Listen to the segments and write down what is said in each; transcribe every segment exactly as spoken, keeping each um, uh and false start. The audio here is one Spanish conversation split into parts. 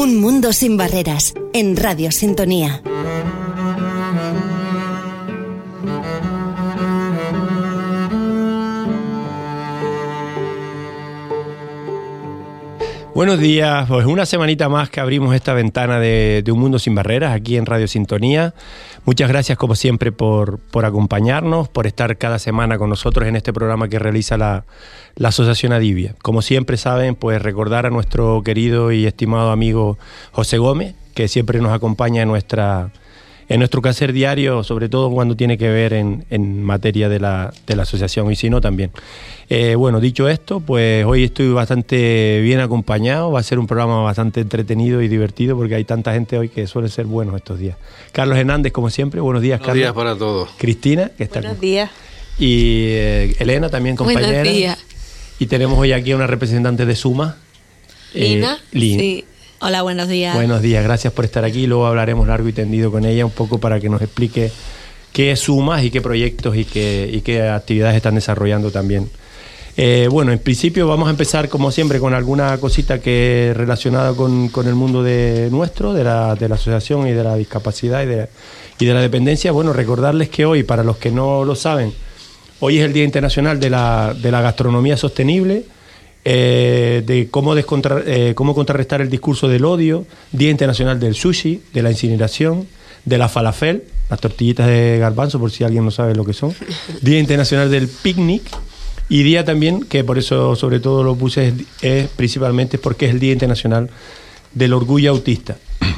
Un mundo sin barreras, en Radio Sintonía. Buenos días, pues una semanita más que abrimos esta ventana de, de Un Mundo Sin Barreras aquí en Radio Sintonía. Muchas gracias como siempre por, por acompañarnos, por estar cada semana con nosotros en este programa que realiza la, la Asociación Adivia. Como siempre saben, pues recordar a nuestro querido y estimado amigo José Gómez, que siempre nos acompaña en nuestra... en nuestro quehacer diario, sobre todo cuando tiene que ver en, en materia de la, de la asociación, y si no también. Eh, bueno, dicho esto, pues hoy estoy bastante bien acompañado, va a ser un programa bastante entretenido y divertido porque hay tanta gente hoy que suele ser buenos estos días. Carlos Hernández, como siempre, buenos días, Carlos. Buenos días para todos. Cristina, que está Buenos aquí. días. Y eh, Elena, también compañera. Buenos días. Y tenemos hoy aquí a una representante de Suma. Lina. Eh, Lina. Sí. Hola, buenos días. Buenos días, gracias por estar aquí. Luego hablaremos largo y tendido con ella un poco para que nos explique qué es Sumas y qué proyectos y qué, y qué actividades están desarrollando también. Eh, bueno, en principio vamos a empezar como siempre con alguna cosita que relacionada con, con el mundo de nuestro, de la, de la asociación y de la discapacidad y de, y de la dependencia. Bueno, recordarles que hoy, para los que no lo saben, hoy es el Día Internacional de la, de la Gastronomía Sostenible. Eh, de cómo, descontra, eh, cómo contrarrestar el discurso del odio, Día Internacional del Sushi, de la incineración, de la falafel, las tortillitas de garbanzo, por si alguien no sabe lo que son, Día Internacional del Picnic, y día también, que por eso sobre todo lo puse, es, es principalmente porque es el Día Internacional del Orgullo Autista.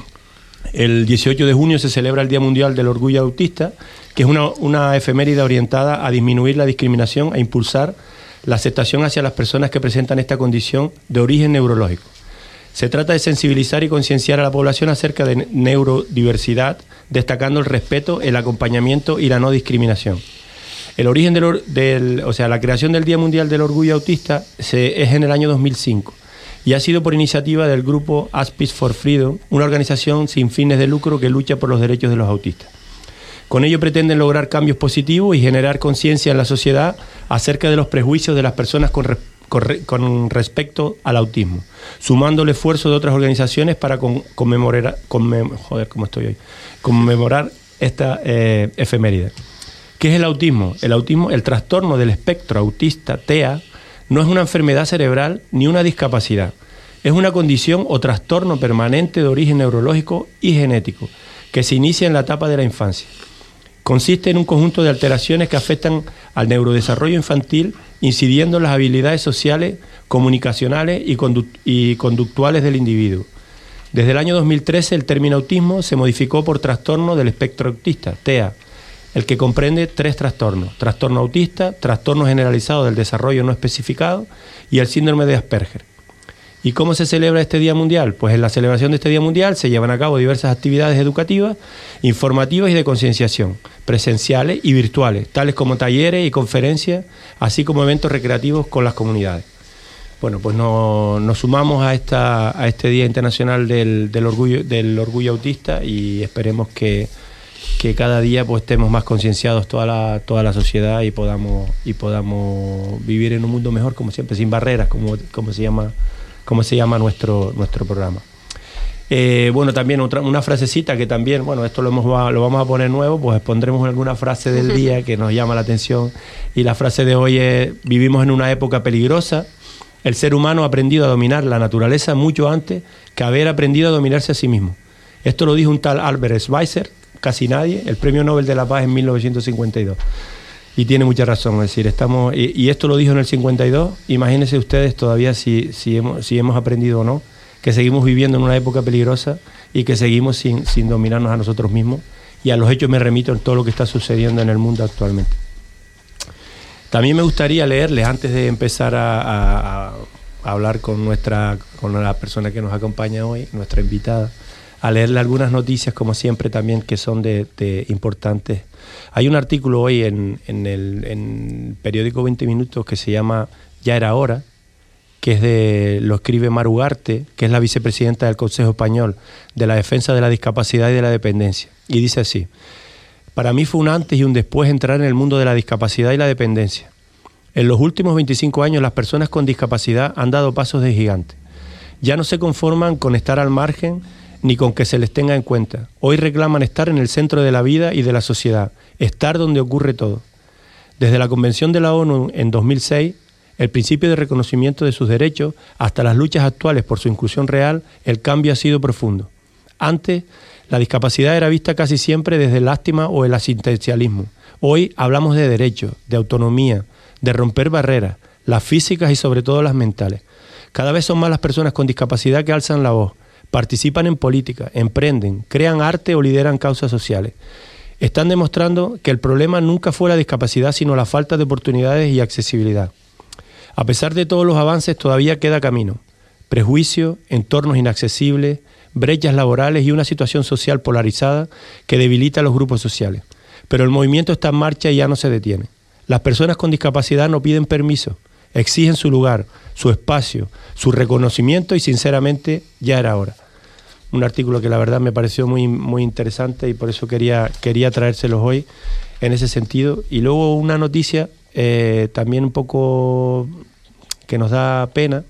El dieciocho de junio se celebra el Día Mundial del Orgullo Autista, que es una, una efeméride orientada a disminuir la discriminación, a impulsar la aceptación hacia las personas que presentan esta condición de origen neurológico. Se trata de sensibilizar y concienciar a la población acerca de neurodiversidad, destacando el respeto, el acompañamiento y la no discriminación. El origen del, del o sea, la creación del Día Mundial del Orgullo Autista se, es en el año dos mil cinco y ha sido por iniciativa del grupo Aspis for Freedom, una organización sin fines de lucro que lucha por los derechos de los autistas. Con ello pretenden lograr cambios positivos y generar conciencia en la sociedad acerca de los prejuicios de las personas con, re, con, re, con respecto al autismo, sumando el esfuerzo de otras organizaciones para con, conmemorar, conmem, joder, ¿cómo estoy hoy? conmemorar esta eh, efeméride. ¿Qué es el autismo? El autismo, el trastorno del espectro autista, T E A, no es una enfermedad cerebral ni una discapacidad. Es una condición o trastorno permanente de origen neurológico y genético que se inicia en la etapa de la infancia. Consiste en un conjunto de alteraciones que afectan al neurodesarrollo infantil, incidiendo en las habilidades sociales, comunicacionales y, conduct- y conductuales del individuo. Desde el año dos mil trece el término autismo se modificó por trastorno del espectro autista, T E A, el que comprende tres trastornos: trastorno autista, trastorno generalizado del desarrollo no especificado y el síndrome de Asperger. ¿Y cómo se celebra este Día Mundial? Pues en la celebración de este Día Mundial se llevan a cabo diversas actividades educativas, informativas y de concienciación, presenciales y virtuales, tales como talleres y conferencias, así como eventos recreativos con las comunidades. Bueno, pues no, nos sumamos a esta a este Día Internacional del, del, orgullo, del orgullo autista y esperemos que, que cada día pues estemos más concienciados toda la, toda la sociedad y podamos, y podamos vivir en un mundo mejor, como siempre, sin barreras, como, como se llama... como se llama nuestro, nuestro programa. Eh, bueno, también otra, una frasecita que también, bueno, esto lo, hemos, lo vamos a poner nuevo, pues pondremos alguna frase del día que nos llama la atención, y la frase de hoy es: vivimos en una época peligrosa, el ser humano ha aprendido a dominar la naturaleza mucho antes que haber aprendido a dominarse a sí mismo. Esto lo dijo un tal Albert Schweitzer, casi nadie, el Premio Nobel de la Paz en mil novecientos cincuenta y dos. Y tiene mucha razón, es decir, estamos y, y esto lo dijo en el cincuenta y dos, imagínense ustedes todavía si, si, hemos, si hemos aprendido o no, que seguimos viviendo en una época peligrosa y que seguimos sin, sin dominarnos a nosotros mismos, y a los hechos me remito en todo lo que está sucediendo en el mundo actualmente. También me gustaría leerles, antes de empezar a, a, a hablar con, nuestra, con la persona que nos acompaña hoy, nuestra invitada, a leerle algunas noticias, como siempre, también que son de, de importantes. Hay un artículo hoy en, en, el, en el periódico veinte minutos que se llama Ya era hora, que es de, lo escribe Mar Ugarte, que es la vicepresidenta del Consejo Español de la Defensa de la Discapacidad y de la Dependencia. Y dice así: para mí fue un antes y un después entrar en el mundo de la discapacidad y la dependencia. En los últimos veinticinco años las personas con discapacidad han dado pasos de gigante. ya no se conforman con estar al margen ni con que se les tenga en cuenta. Hoy reclaman estar en el centro de la vida y de la sociedad, estar donde ocurre todo. Desde la Convención de la ONU en dos mil seis, el principio de reconocimiento de sus derechos, hasta las luchas actuales por su inclusión real, el cambio ha sido profundo. Antes, la discapacidad era vista casi siempre desde el lástima o el asistencialismo. Hoy hablamos de derechos, de autonomía, de romper barreras, las físicas y sobre todo las mentales. Cada vez son más las personas con discapacidad que alzan la voz, participan en política, emprenden, crean arte o lideran causas sociales. Están demostrando que el problema nunca fue la discapacidad, sino la falta de oportunidades y accesibilidad. A pesar de todos los avances, todavía queda camino. Prejuicios, entornos inaccesibles, brechas laborales y una situación social polarizada que debilita a los grupos sociales. Pero el movimiento está en marcha y ya no se detiene. Las personas con discapacidad no piden permiso, exigen su lugar, su espacio, su reconocimiento y sinceramente ya era hora. Un artículo que la verdad me pareció muy, muy interesante y por eso quería, quería traérselos hoy en ese sentido. Y luego una noticia eh, también un poco que nos da pena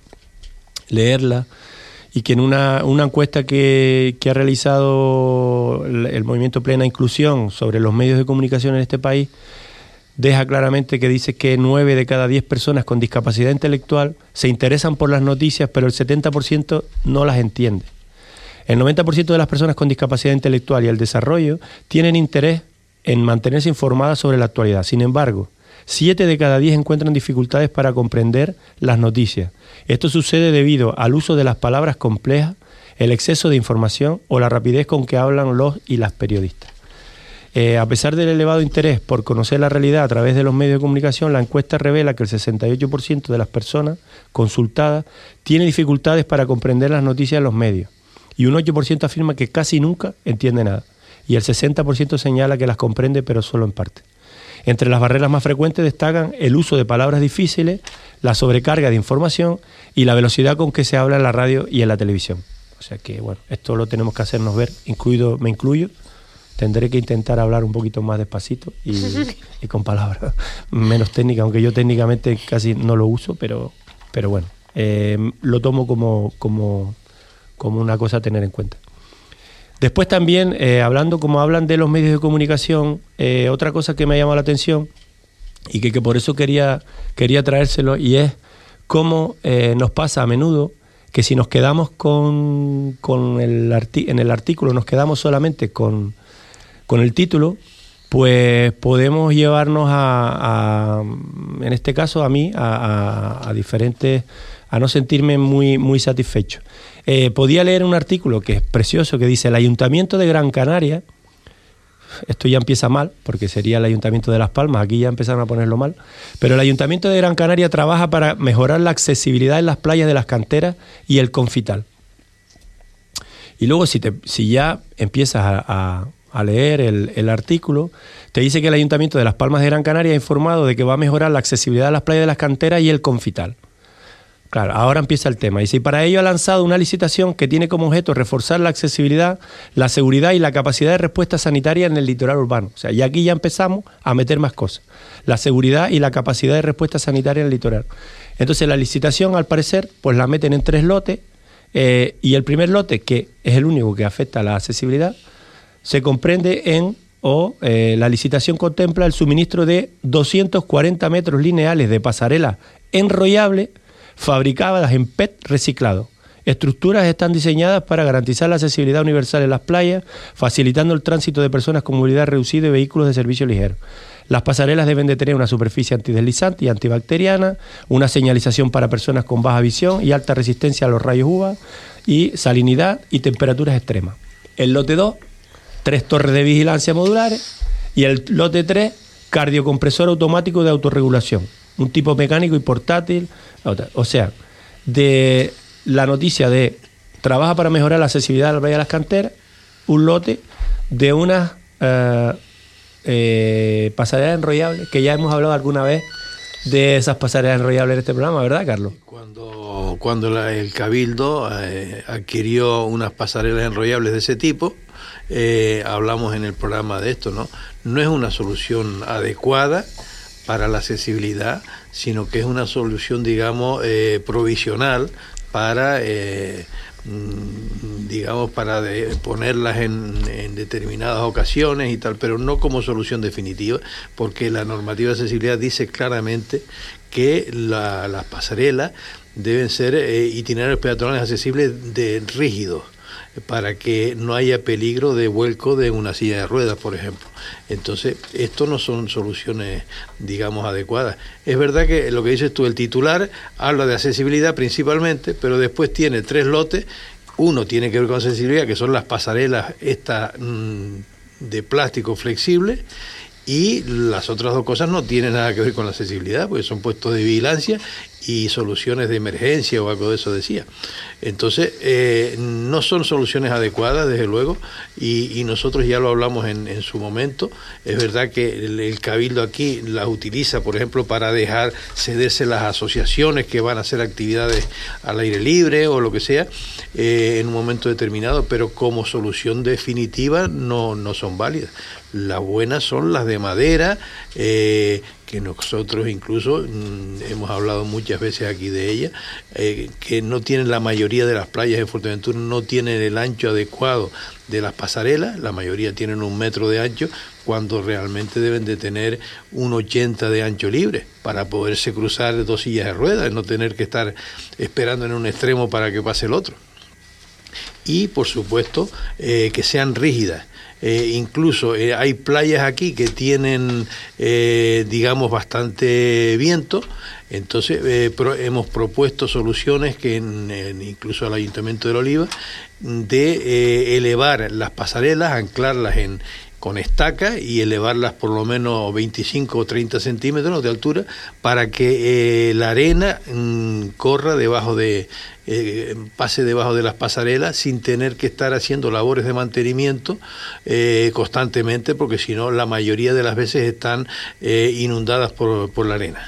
leerla y que en una, una encuesta que, que ha realizado el, el Movimiento Plena Inclusión sobre los medios de comunicación en este país deja claramente que dice que nueve de cada diez personas con discapacidad intelectual se interesan por las noticias, pero el setenta por ciento no las entiende. El noventa por ciento de las personas con discapacidad intelectual y el desarrollo tienen interés en mantenerse informadas sobre la actualidad. Sin embargo, siete de cada diez encuentran dificultades para comprender las noticias. Esto sucede debido al uso de las palabras complejas, el exceso de información o la rapidez con que hablan los y las periodistas. Eh, a pesar del elevado interés por conocer la realidad a través de los medios de comunicación, la encuesta revela que el sesenta y ocho por ciento de las personas consultadas tiene dificultades para comprender las noticias de los medios. Y un ocho por ciento afirma que casi nunca entiende nada. Y el sesenta por ciento señala que las comprende, pero solo en parte. Entre las barreras más frecuentes destacan el uso de palabras difíciles, la sobrecarga de información y la velocidad con que se habla en la radio y en la televisión. O sea que, bueno, esto lo tenemos que hacernos ver, incluido, me incluyo. Tendré que intentar hablar un poquito más despacito y, y con palabras menos técnicas, aunque yo técnicamente casi no lo uso, pero, pero bueno, eh, lo tomo como... como como una cosa a tener en cuenta. Después también, eh, hablando como hablan de los medios de comunicación, eh, otra cosa que me ha llamado la atención y que, que por eso quería, quería traérselo, y es cómo eh, nos pasa a menudo que si nos quedamos con, con el arti- en el artículo, nos quedamos solamente con, con el título, pues podemos llevarnos a, a en este caso a mí, a, a, a diferentes, a no sentirme muy, muy satisfecho. Eh, podía leer un artículo que es precioso, que dice: el Ayuntamiento de Gran Canaria, esto ya empieza mal, porque sería el Ayuntamiento de Las Palmas, aquí ya empezaron a ponerlo mal, pero el Ayuntamiento de Gran Canaria trabaja para mejorar la accesibilidad en las playas de las canteras y el Confital. Y luego si, te, si ya empiezas a, a, a leer el, el artículo, te dice que el Ayuntamiento de Las Palmas de Gran Canaria ha informado de que va a mejorar la accesibilidad a las playas de las canteras y el Confital. Claro, ahora empieza el tema. Y si para ello ha lanzado una licitación que tiene como objeto reforzar la accesibilidad, la seguridad y la capacidad de respuesta sanitaria en el litoral urbano. O sea, y aquí ya empezamos a meter más cosas. La seguridad y la capacidad de respuesta sanitaria en el litoral. Entonces la licitación, al parecer, pues la meten en tres lotes, eh, y el primer lote, que es el único que afecta a la accesibilidad, se comprende en, o eh, la licitación contempla el suministro de doscientos cuarenta metros lineales de pasarela enrollable fabricadas en P E T reciclado. Estructuras están diseñadas para garantizar la accesibilidad universal en las playas, facilitando el tránsito de personas con movilidad reducida y vehículos de servicio ligero. Las pasarelas deben de tener una superficie antideslizante y antibacteriana, una señalización para personas con baja visión y alta resistencia a los rayos U V A, y salinidad y temperaturas extremas. El lote dos, tres torres de vigilancia modulares, y el lote tres, cardiocompresor automático de autorregulación, un tipo mecánico y portátil. O sea, de la noticia de trabaja para mejorar la accesibilidad a la playa de las canteras, un lote de unas eh, eh, pasarelas enrollables, que ya hemos hablado alguna vez de esas pasarelas enrollables en este programa, ¿verdad, Carlos? Cuando, cuando la, el Cabildo eh, adquirió unas pasarelas enrollables de ese tipo, eh, hablamos en el programa de esto, ¿no? No es una solución adecuada para la accesibilidad, sino que es una solución, digamos, eh, provisional para, eh, digamos, para de ponerlas en, en determinadas ocasiones y tal, pero no como solución definitiva, porque la normativa de accesibilidad dice claramente que la, las pasarelas deben ser eh, itinerarios peatonales accesibles de rígidos, para que no haya peligro de vuelco de una silla de ruedas, por ejemplo. Entonces, esto no son soluciones, digamos, adecuadas. Es verdad que lo que dices tú, el titular habla de accesibilidad principalmente, pero después tiene tres lotes. Uno tiene que ver con accesibilidad, que son las pasarelas estas mmm, de plástico flexible, y las otras dos cosas no tienen nada que ver con la accesibilidad, porque son puestos de vigilancia y soluciones de emergencia o algo de eso decía. Entonces, eh, no son soluciones adecuadas, desde luego, y, y nosotros ya lo hablamos en, en su momento. Es verdad que el, el Cabildo aquí las utiliza, por ejemplo, para dejar cederse las asociaciones que van a hacer actividades al aire libre o lo que sea, eh, en un momento determinado, pero como solución definitiva no, no son válidas. Las buenas son las de madera, eh, que nosotros incluso mmm, hemos hablado muchas veces aquí de ellas, eh, que no tienen, la mayoría de las playas de Fuerteventura no tienen el ancho adecuado de las pasarelas, la mayoría tienen un metro de ancho, cuando realmente deben de tener un ochenta de ancho libre para poderse cruzar dos sillas de ruedas, no tener que estar esperando en un extremo para que pase el otro. Y por supuesto eh, que sean rígidas. Eh, incluso eh, hay playas aquí que tienen, eh, digamos, bastante viento, entonces eh, pro, hemos propuesto soluciones que en, en, incluso al Ayuntamiento de La Oliva, de eh, elevar las pasarelas, anclarlas en con estaca y elevarlas por lo menos veinticinco o treinta centímetros de altura para que eh, la arena mmm, corra debajo de, eh, pase debajo de las pasarelas sin tener que estar haciendo labores de mantenimiento eh, constantemente, porque si no la mayoría de las veces están eh, inundadas por, por la arena.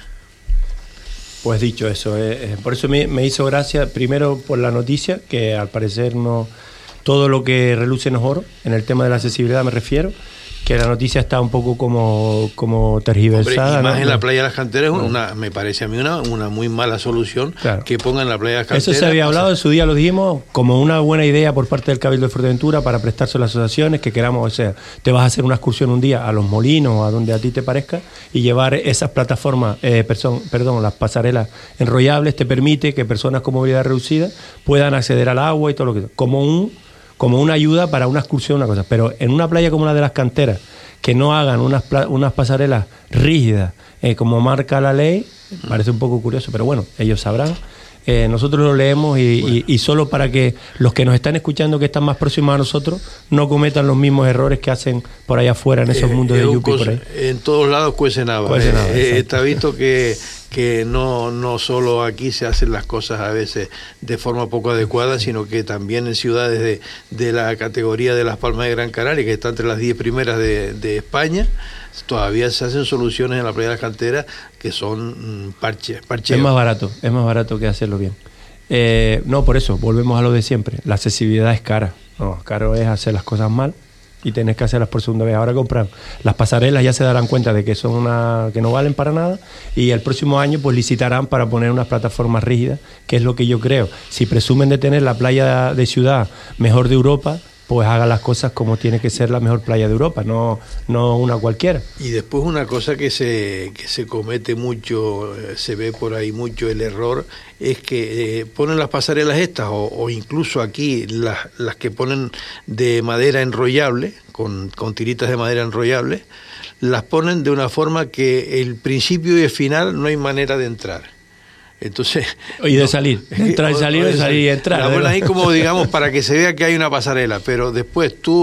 Pues dicho eso, eh, por eso me, me hizo gracia, primero por la noticia, que al parecer no... Todo lo que reluce no es oro, en el tema de la accesibilidad me refiero, que la noticia está un poco como, como tergiversada. Hombre, y más ¿no? en la playa de las Canteras, una, me parece a mí una, una muy mala solución, claro, que pongan la playa de las Canteras. Eso se había hablado, en su día lo dijimos, como una buena idea por parte del Cabildo de Fuerteventura para prestarse a las asociaciones que queramos, o sea, te vas a hacer una excursión un día a Los Molinos o a donde a ti te parezca y llevar esas plataformas, eh, perdón, perdón, las pasarelas enrollables, te permite que personas con movilidad reducida puedan acceder al agua y todo lo que... como un... como una ayuda para una excursión, una cosa. Pero en una playa como la de las Canteras, que no hagan unas, unas pasarelas rígidas, eh, como marca la ley, parece un poco curioso, pero bueno, ellos sabrán. Eh, nosotros lo leemos y, bueno. y, y solo para que los que nos están escuchando, que están más próximos a nosotros, no cometan los mismos errores que hacen por allá afuera en esos eh, mundos de Yupi por ahí. En todos lados cuecen habas. Eh, está visto que que no, no solo aquí se hacen las cosas a veces de forma poco adecuada, sino que también en ciudades de, de la categoría de Las Palmas de Gran Canaria, que está entre las diez primeras de, de España, todavía se hacen soluciones en la playa de las Canteras que son mmm, parche, parcheo. Es más barato, es más barato que hacerlo bien. Eh, no, por eso, volvemos a lo de siempre. La accesibilidad es cara. No, caro es hacer las cosas mal y tenés que hacerlas por segunda vez. Ahora compran las pasarelas, ya se darán cuenta de que son una que no valen para nada, y el próximo año pues licitarán para poner unas plataformas rígidas, que es lo que yo creo. Si presumen de tener la playa de ciudad mejor de Europa, pues haga las cosas como tiene que ser la mejor playa de Europa, no, no una cualquiera. Y después una cosa que se, que se comete mucho, se ve por ahí mucho el error, es que eh, ponen las pasarelas estas, o, o incluso aquí las, las que ponen de madera enrollable, con, con tiritas de madera enrollable, las ponen de una forma que el principio y el final no hay manera de entrar. Entonces, y de no, salir, entrar y salir, de salir y entrar. La ponen ahí como, digamos, para que se vea que hay una pasarela, pero después tú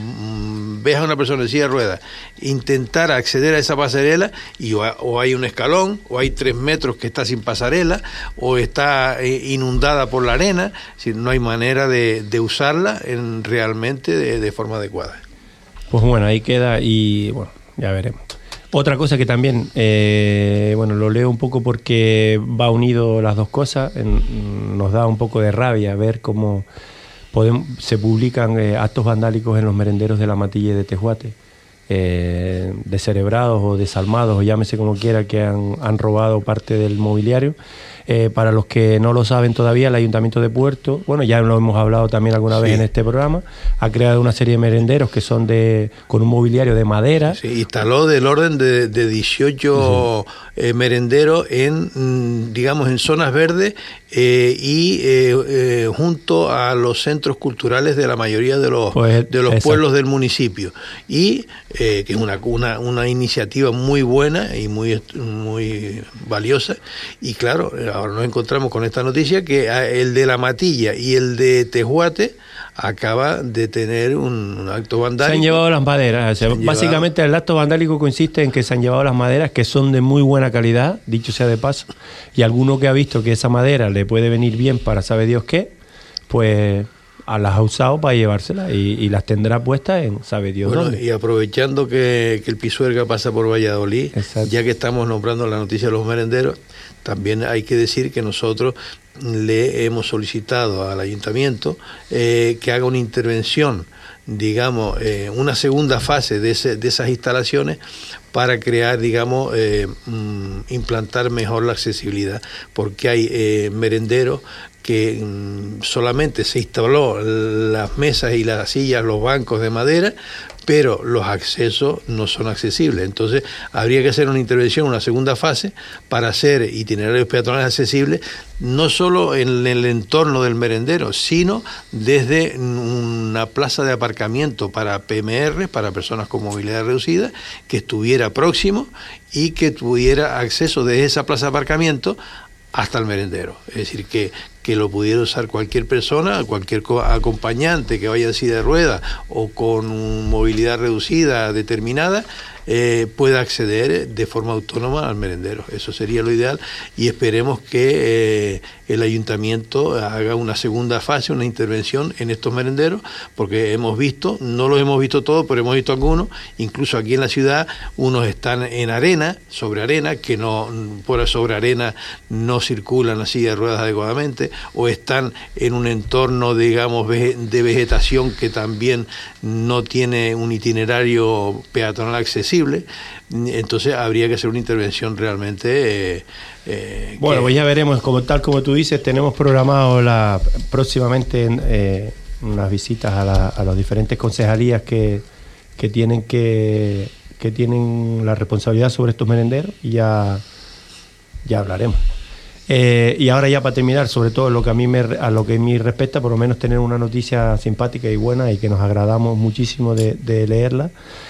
um, ves a una persona en silla de ruedas intentar acceder a esa pasarela y o, o hay un escalón, o hay tres metros que está sin pasarela, o está eh, inundada por la arena, es decir, no hay manera de, de usarla en, realmente de, de forma adecuada. Pues bueno, ahí queda y bueno, ya veremos. Otra cosa que también, eh, bueno, lo leo un poco porque va unido las dos cosas, en, nos da un poco de rabia ver cómo podemos, se publican eh, actos vandálicos en los merenderos de La Matilla y de Tejuate, eh, descerebrados o desalmados, o llámese como quiera, que han, han robado parte del mobiliario. Eh, para los que no lo saben todavía, el Ayuntamiento de Puerto, bueno, ya lo hemos hablado también alguna vez sí. en este programa, ha creado una serie de merenderos que son de con un mobiliario de madera. Sí, instaló del orden de, de dieciocho uh-huh. eh, merenderos en, digamos, en zonas verdes eh, y eh, eh, junto a los centros culturales de la mayoría de los, pues, de los pueblos del municipio. Y eh, que es una, una, una iniciativa muy buena y muy, muy valiosa. Y claro, ahora nos encontramos con esta noticia que el de La Matilla y el de Tejuate acaba de tener un, un acto vandálico. Se han llevado las maderas. O sea, básicamente llevado... el acto vandálico consiste en que se han llevado las maderas que son de muy buena calidad, dicho sea de paso, y alguno que ha visto que esa madera le puede venir bien para sabe Dios qué, pues las ha usado para llevárselas y, y las tendrá puestas en sabe Dios bueno, dónde. Y aprovechando que, que el Pisuerga pasa por Valladolid, exacto. ya que estamos nombrando la noticia de los merenderos, también hay que decir que nosotros le hemos solicitado al ayuntamiento eh, que haga una intervención, digamos, eh, una segunda fase de, ese, de esas instalaciones para crear, digamos, eh, mm, implantar mejor la accesibilidad, porque hay eh, merenderos que mm, solamente se instaló las mesas y las sillas, los bancos de madera, pero los accesos no son accesibles. Entonces habría que hacer una intervención, una segunda fase, para hacer itinerarios peatonales accesibles, no solo en el entorno del merendero, sino desde una plaza de aparcamiento para P M R, para personas con movilidad reducida, que estuviera próximo y que tuviera acceso desde esa plaza de aparcamiento hasta el merendero. Es decir, que, que lo pudiera usar cualquier persona, cualquier acompañante que vaya en silla de ruedas o con movilidad reducida determinada, eh, pueda acceder de forma autónoma al merendero. Eso sería lo ideal y esperemos que eh, el ayuntamiento haga una segunda fase, una intervención en estos merenderos, porque hemos visto, no los hemos visto todos, pero hemos visto algunos, incluso aquí en la ciudad, unos están en arena, sobre arena, que no por sobre arena no circulan las sillas de ruedas adecuadamente, o están en un entorno, digamos, de vegetación que también no tiene un itinerario peatonal accesible. Entonces habría que hacer una intervención realmente eh, eh, bueno, que... pues ya veremos, como tal como tú dices, tenemos programado la, próximamente eh, unas visitas a, la, a las diferentes concejalías que, que tienen que, que tienen la responsabilidad sobre estos merenderos y ya, ya hablaremos. Eh, y ahora ya para terminar, sobre todo lo que a mí me, a lo que a mí respecta, por lo menos tener una noticia simpática y buena y que nos agradamos muchísimo de, de leerla,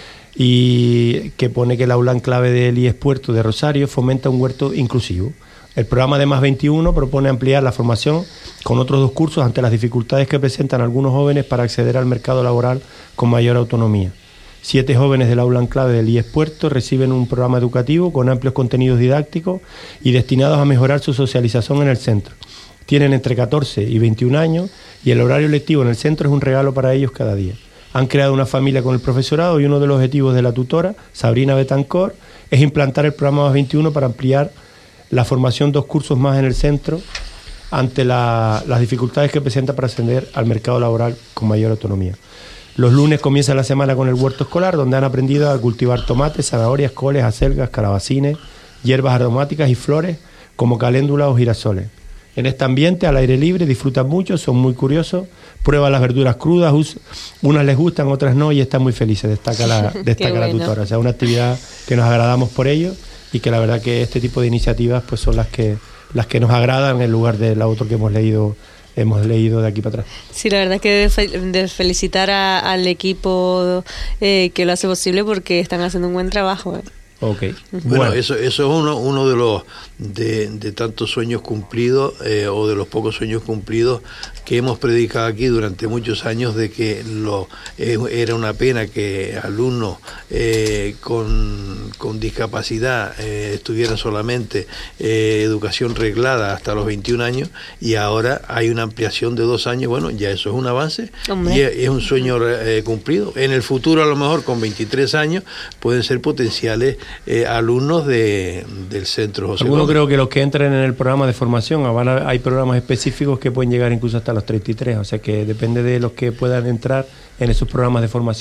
y que pone que el aula en clave del I E S Puerto de Rosario fomenta un huerto inclusivo. El programa de Más veintiuno propone ampliar la formación con otros dos cursos ante las dificultades que presentan algunos jóvenes para acceder al mercado laboral con mayor autonomía. Siete jóvenes del aula en clave del I E S Puerto reciben un programa educativo con amplios contenidos didácticos y destinados a mejorar su socialización en el centro. Tienen entre catorce y veintiún años y el horario lectivo en el centro es un regalo para ellos cada día. Han creado una familia con el profesorado y uno de los objetivos de la tutora, Sabrina Betancor, es implantar el programa Más veintiuno para ampliar la formación dos cursos más en el centro ante la, las dificultades que presenta para ascender al mercado laboral con mayor autonomía. Los lunes comienza la semana con el huerto escolar, donde han aprendido a cultivar tomates, zanahorias, coles, acelgas, calabacines, hierbas aromáticas y flores como caléndula o girasoles. En este ambiente, al aire libre, disfrutan mucho, son muy curiosos, prueban las verduras crudas, us, unas les gustan, otras no, y están muy felices, destaca la, destaca la tutora. O sea, una actividad que nos agradamos por ello y que la verdad que este tipo de iniciativas pues son las que, las que nos agradan en lugar de la otra que hemos leído hemos leído de aquí para atrás. Sí, la verdad es que de, fe, de felicitar a, al equipo eh, que lo hace posible porque están haciendo un buen trabajo. ¿eh? Okay. Bueno, bueno, eso eso es uno uno de los de, de tantos sueños cumplidos eh, o de los pocos sueños cumplidos que hemos predicado aquí durante muchos años, de que lo eh, era una pena que alumnos eh, con, con discapacidad eh, estuvieran solamente eh, educación reglada hasta los veintiún años, y ahora hay una ampliación de dos años. Bueno, ya eso es un avance. Hombre. Y es, es un sueño eh, cumplido. En el futuro, a lo mejor con veintitrés años pueden ser potenciales Eh, alumnos de, del centro José Algunos creo que los que entran en el programa de formación, van a, hay programas específicos que pueden llegar incluso hasta los treinta y tres, o sea que depende de los que puedan entrar en esos programas de formación,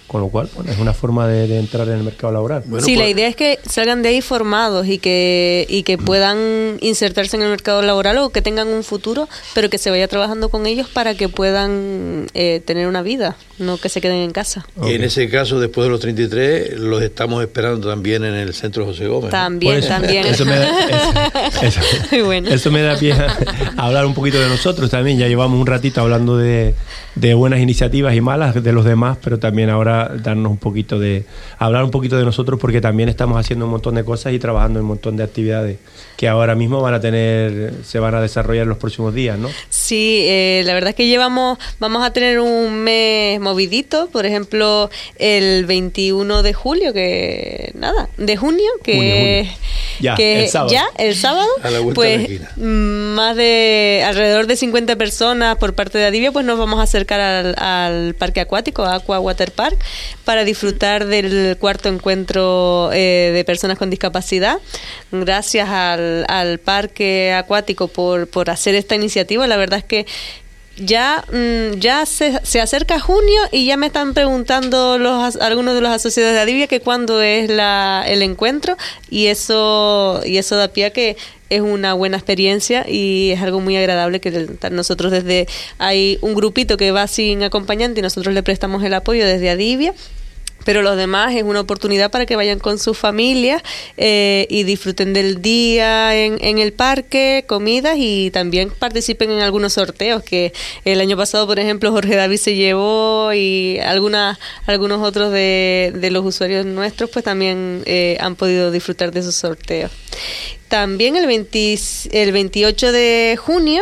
con lo cual, bueno, es una forma de, de entrar en el mercado laboral. Bueno, sí, pues, la idea es que salgan de ahí formados y que y que puedan insertarse en el mercado laboral o que tengan un futuro, pero que se vaya trabajando con ellos para que puedan eh, tener una vida, no que se queden en casa. y en ese caso, después de los treinta y tres, los estamos esperando también en el Centro José Gómez, ¿no? También, Pues, también. Eso me da, eso, eso, Muy bueno. eso me da pie a, a hablar un poquito de nosotros también. Ya llevamos un ratito hablando de, de buenas iniciativas y malas de los demás, pero también ahora darnos un poquito de, hablar un poquito de nosotros, porque también estamos haciendo un montón de cosas y trabajando en un montón de actividades que ahora mismo van a tener, se van a desarrollar en los próximos días, ¿no? Sí, eh, la verdad es que llevamos, vamos a tener un mes movidito, por ejemplo, el veintiuno de julio, que nada, de junio, que, Junio, junio. Ya, que el sábado. ya, el sábado, A la vuelta de la pues esquina. mm, más de alrededor de cincuenta personas por parte de Adivia, pues nos vamos a acercar al, al parque acuático, Aqua Water Park, para disfrutar del cuarto encuentro eh, de personas con discapacidad. Gracias al, al parque acuático por, por hacer esta iniciativa. La verdad es que ya mm, ya se, se acerca junio y ya me están preguntando los algunos de los asociados de Adivia que cuándo es la, el encuentro, y eso y eso da pie a que es una buena experiencia y es algo muy agradable que nosotros desde hay un grupito que va sin acompañante y nosotros le prestamos el apoyo desde Adivia. Pero los demás es una oportunidad para que vayan con sus familias eh, y disfruten del día en, en el parque, comidas, y también participen en algunos sorteos que el año pasado, por ejemplo, Jorge David se llevó, y algunas algunos otros de, de los usuarios nuestros pues también eh, han podido disfrutar de esos sorteos. También el, veinte, el veintiocho de junio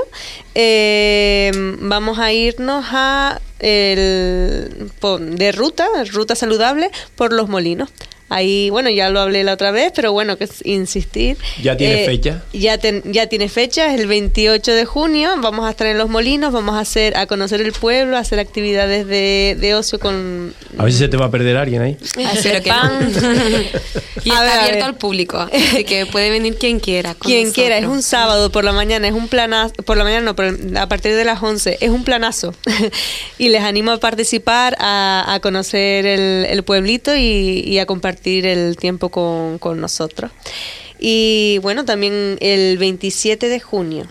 eh, vamos a irnos a el, de ruta, ruta saludable por Los Molinos. Ahí, bueno, ya lo hablé la otra vez, pero bueno, que es insistir. ¿Ya tiene eh, fecha? Ya, ten, ya tiene fecha, es el veintiocho de junio, vamos a estar en Los Molinos, vamos a hacer a conocer el pueblo, a hacer actividades de, de ocio con... A ver si se te va a perder alguien ahí. Hacer que pan. Y A está ver, a abierto ver. al público, así que puede venir quien quiera. con Quien nosotros. quiera, es un sábado por la mañana, es un planazo, por la mañana no, pero a partir de las once, es un planazo. Y les animo a participar, a, a conocer el, el pueblito y, y a compartir el tiempo con, con nosotros. Y bueno, también el veintisiete de junio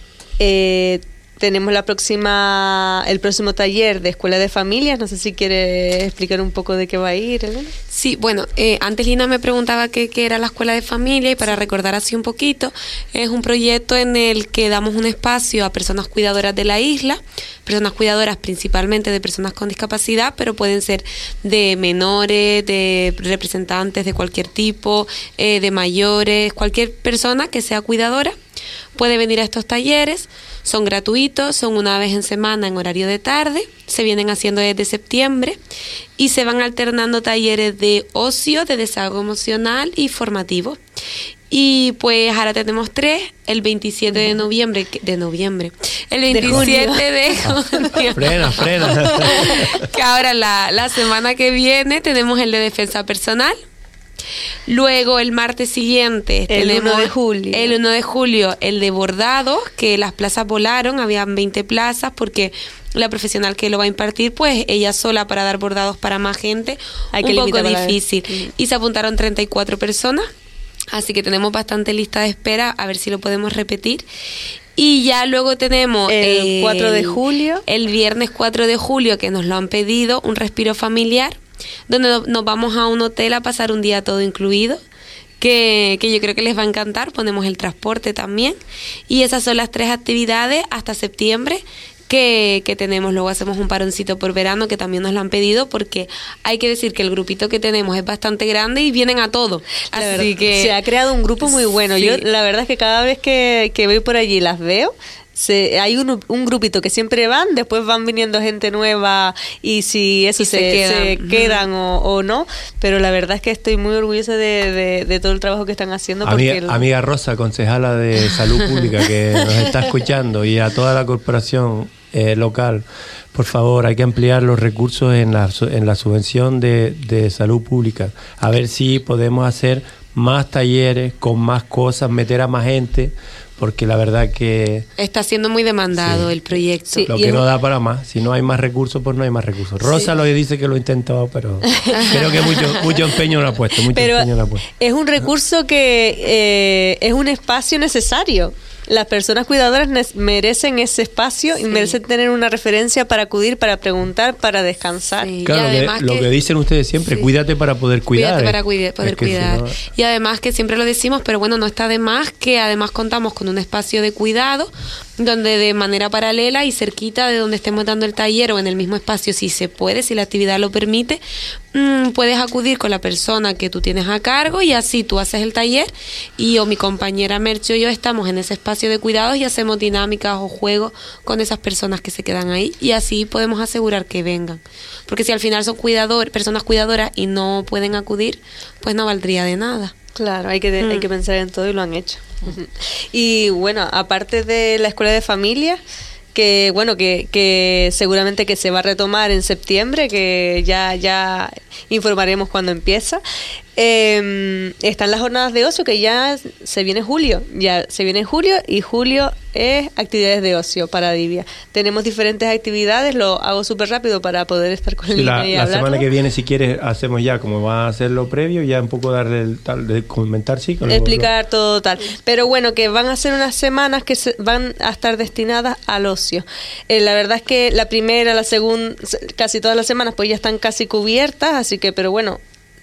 eh, tenemos la próxima, el próximo taller de Escuela de Familias. No sé si quiere explicar un poco de qué va a ir, Elena. Sí, bueno, eh, antes Lina me preguntaba qué, qué era la Escuela de Familia, y para recordar así un poquito, es un proyecto en el que damos un espacio a personas cuidadoras de la isla, personas cuidadoras principalmente de personas con discapacidad, pero pueden ser de menores, de representantes de cualquier tipo, eh, de mayores, cualquier persona que sea cuidadora puede venir a estos talleres. Son gratuitos, son una vez en semana en horario de tarde, se vienen haciendo desde septiembre y se van alternando talleres de ocio, de desahogo emocional y formativo. Y pues ahora tenemos tres, el veintisiete de noviembre, de noviembre, el veintisiete de junio. Frena, frena. Que ahora la, la semana que viene tenemos el de defensa personal. Luego el martes siguiente El tenemos uno de julio. el uno de julio el de bordados, que las plazas volaron, habían veinte plazas porque la profesional que lo va a impartir, pues ella sola para dar bordados para más gente, Hay un que poco limitar a la vez. difícil. Mm. Y se apuntaron treinta y cuatro personas, así que tenemos bastante lista de espera, a ver si lo podemos repetir. Y ya luego tenemos El cuatro de julio. el viernes cuatro de julio, que nos lo han pedido, un respiro familiar, donde no- nos vamos a un hotel a pasar un día todo incluido, que, que yo creo que les va a encantar. Ponemos el transporte también, y esas son las tres actividades hasta septiembre que, que tenemos. Luego hacemos un paroncito por verano, que también nos lo han pedido, porque hay que decir que el grupito que tenemos es bastante grande y vienen a todo. La Así verdad, que se ha creado un grupo muy bueno. Sí. Yo la verdad es que cada vez que, que voy por allí y las veo, se, hay un, un grupito que siempre van, después van viniendo gente nueva y si eso Y se, se quedan. se quedan o, o no, pero la verdad es que estoy muy orgullosa de, de, de todo el trabajo que están haciendo. Porque Amiga, el- amiga Rosa, concejala de Salud Pública, que nos está escuchando, y a toda la corporación eh, local, por favor, hay que ampliar los recursos en la, su- en la subvención de, de salud pública, a ver si podemos hacer más talleres con más cosas, meter a más gente, porque la verdad que... Está siendo muy demandado sí, el proyecto. Sí, lo y que es no un- da para más. Si no hay más recursos, pues no hay más recursos. Rosa Sí. lo dice que lo ha intentado, pero creo que mucho, mucho empeño lo ha puesto. Mucho Pero empeño lo ha puesto. es un recurso que eh, es un espacio necesario. Las personas cuidadoras ne- merecen ese espacio Sí. y merecen tener una referencia para acudir, para preguntar, para descansar. Sí. Claro, y que- además lo que- que dicen ustedes siempre, sí. cuídate para poder cuidar. Cuídate eh. para cuide- poder Es que si cuidar. no- Y además que siempre lo decimos, pero bueno, no está de más que además contamos con un espacio de cuidado donde de manera paralela y cerquita de donde estemos dando el taller o en el mismo espacio, si se puede, si la actividad lo permite, mmm, puedes acudir con la persona que tú tienes a cargo y así tú haces el taller y o mi compañera Merche o yo estamos en ese espacio de cuidados y hacemos dinámicas o juegos con esas personas que se quedan ahí y así podemos asegurar que vengan. Porque si al final son cuidador, personas cuidadoras y no pueden acudir, pues no valdría de nada. Claro, hay que, de- hay Mm. que pensar en todo y lo han hecho. Y bueno, aparte de la escuela de familia, que bueno, que, que seguramente que se va a retomar en septiembre, que ya, ya informaremos cuando empieza. Eh, están las jornadas de ocio, que ya se viene julio, ya se viene julio y julio es actividades de ocio para Divia. Tenemos diferentes actividades, lo hago súper rápido para poder estar con Sí, Lina la, y la hablarlo. semana que viene, si quieres, hacemos ya como va a ser lo previo, ya un poco darle el tal, de comentar, sí. con lo- Explicar todo tal. Pero bueno, que van a ser unas semanas que se, van a estar destinadas al ocio. Eh, la verdad es que la primera, la segunda, casi todas las semanas pues ya están casi cubiertas, así que, pero bueno,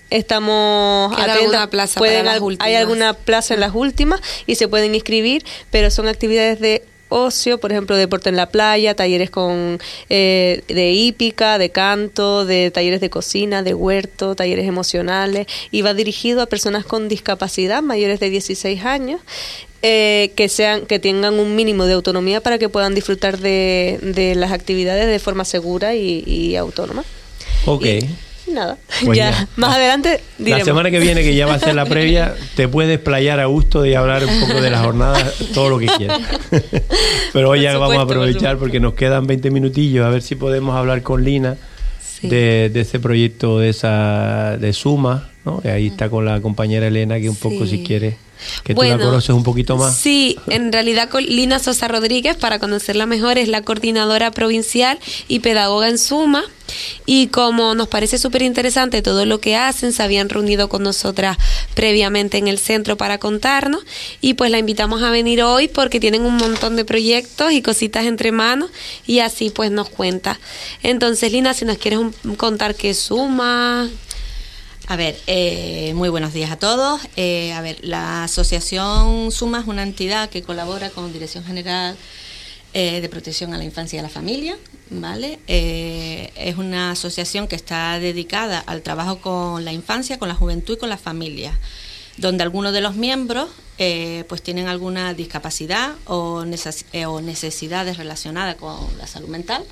estamos Queda atentas. alguna plaza Pueden para las al- últimas. hay alguna plaza en las últimas y se pueden inscribir, pero son actividades de ocio, por ejemplo, deporte en la playa, talleres con eh, de hípica, de canto, de talleres de cocina, de huerto, talleres emocionales, y va dirigido a personas con discapacidad mayores de dieciséis años. Eh, que sean que tengan un mínimo de autonomía para que puedan disfrutar de, de las actividades de forma segura y, y autónoma. Ok. Y, y nada, Pues ya, ya. más adelante diremos. La semana que viene, que ya va a ser la previa, te puedes playar a gusto y hablar un poco de las jornadas, todo lo que quieras. Pero hoy ya Por vamos a supuesto, por aprovechar supuesto. porque nos quedan veinte minutillos, a ver si podemos hablar con Lina Sí. de, de ese proyecto de esa de Suma, ¿no? Que ahí está con la compañera Elena, que un poco, Sí. si quieres, que tú Bueno, la conoces un poquito más. Sí, en realidad con Lina Sosa Rodríguez, para conocerla mejor, es la coordinadora provincial y pedagoga en Suma. Y como nos parece súper interesante todo lo que hacen, se habían reunido con nosotras previamente en el centro para contarnos y pues la invitamos a venir hoy porque tienen un montón de proyectos y cositas entre manos y así pues nos cuenta. Entonces, Lina, si nos quieres un- contar qué es Suma. A ver, eh, muy buenos días a todos. Eh, a ver, la Asociación Suma es una entidad que colabora con Dirección General eh, de Protección a la Infancia y a la Familia, ¿vale? Eh, es una asociación que está dedicada al trabajo con la infancia, con la juventud y con las familias, donde algunos de los miembros eh, pues tienen alguna discapacidad o, neces- eh, o necesidades relacionadas con la salud mental.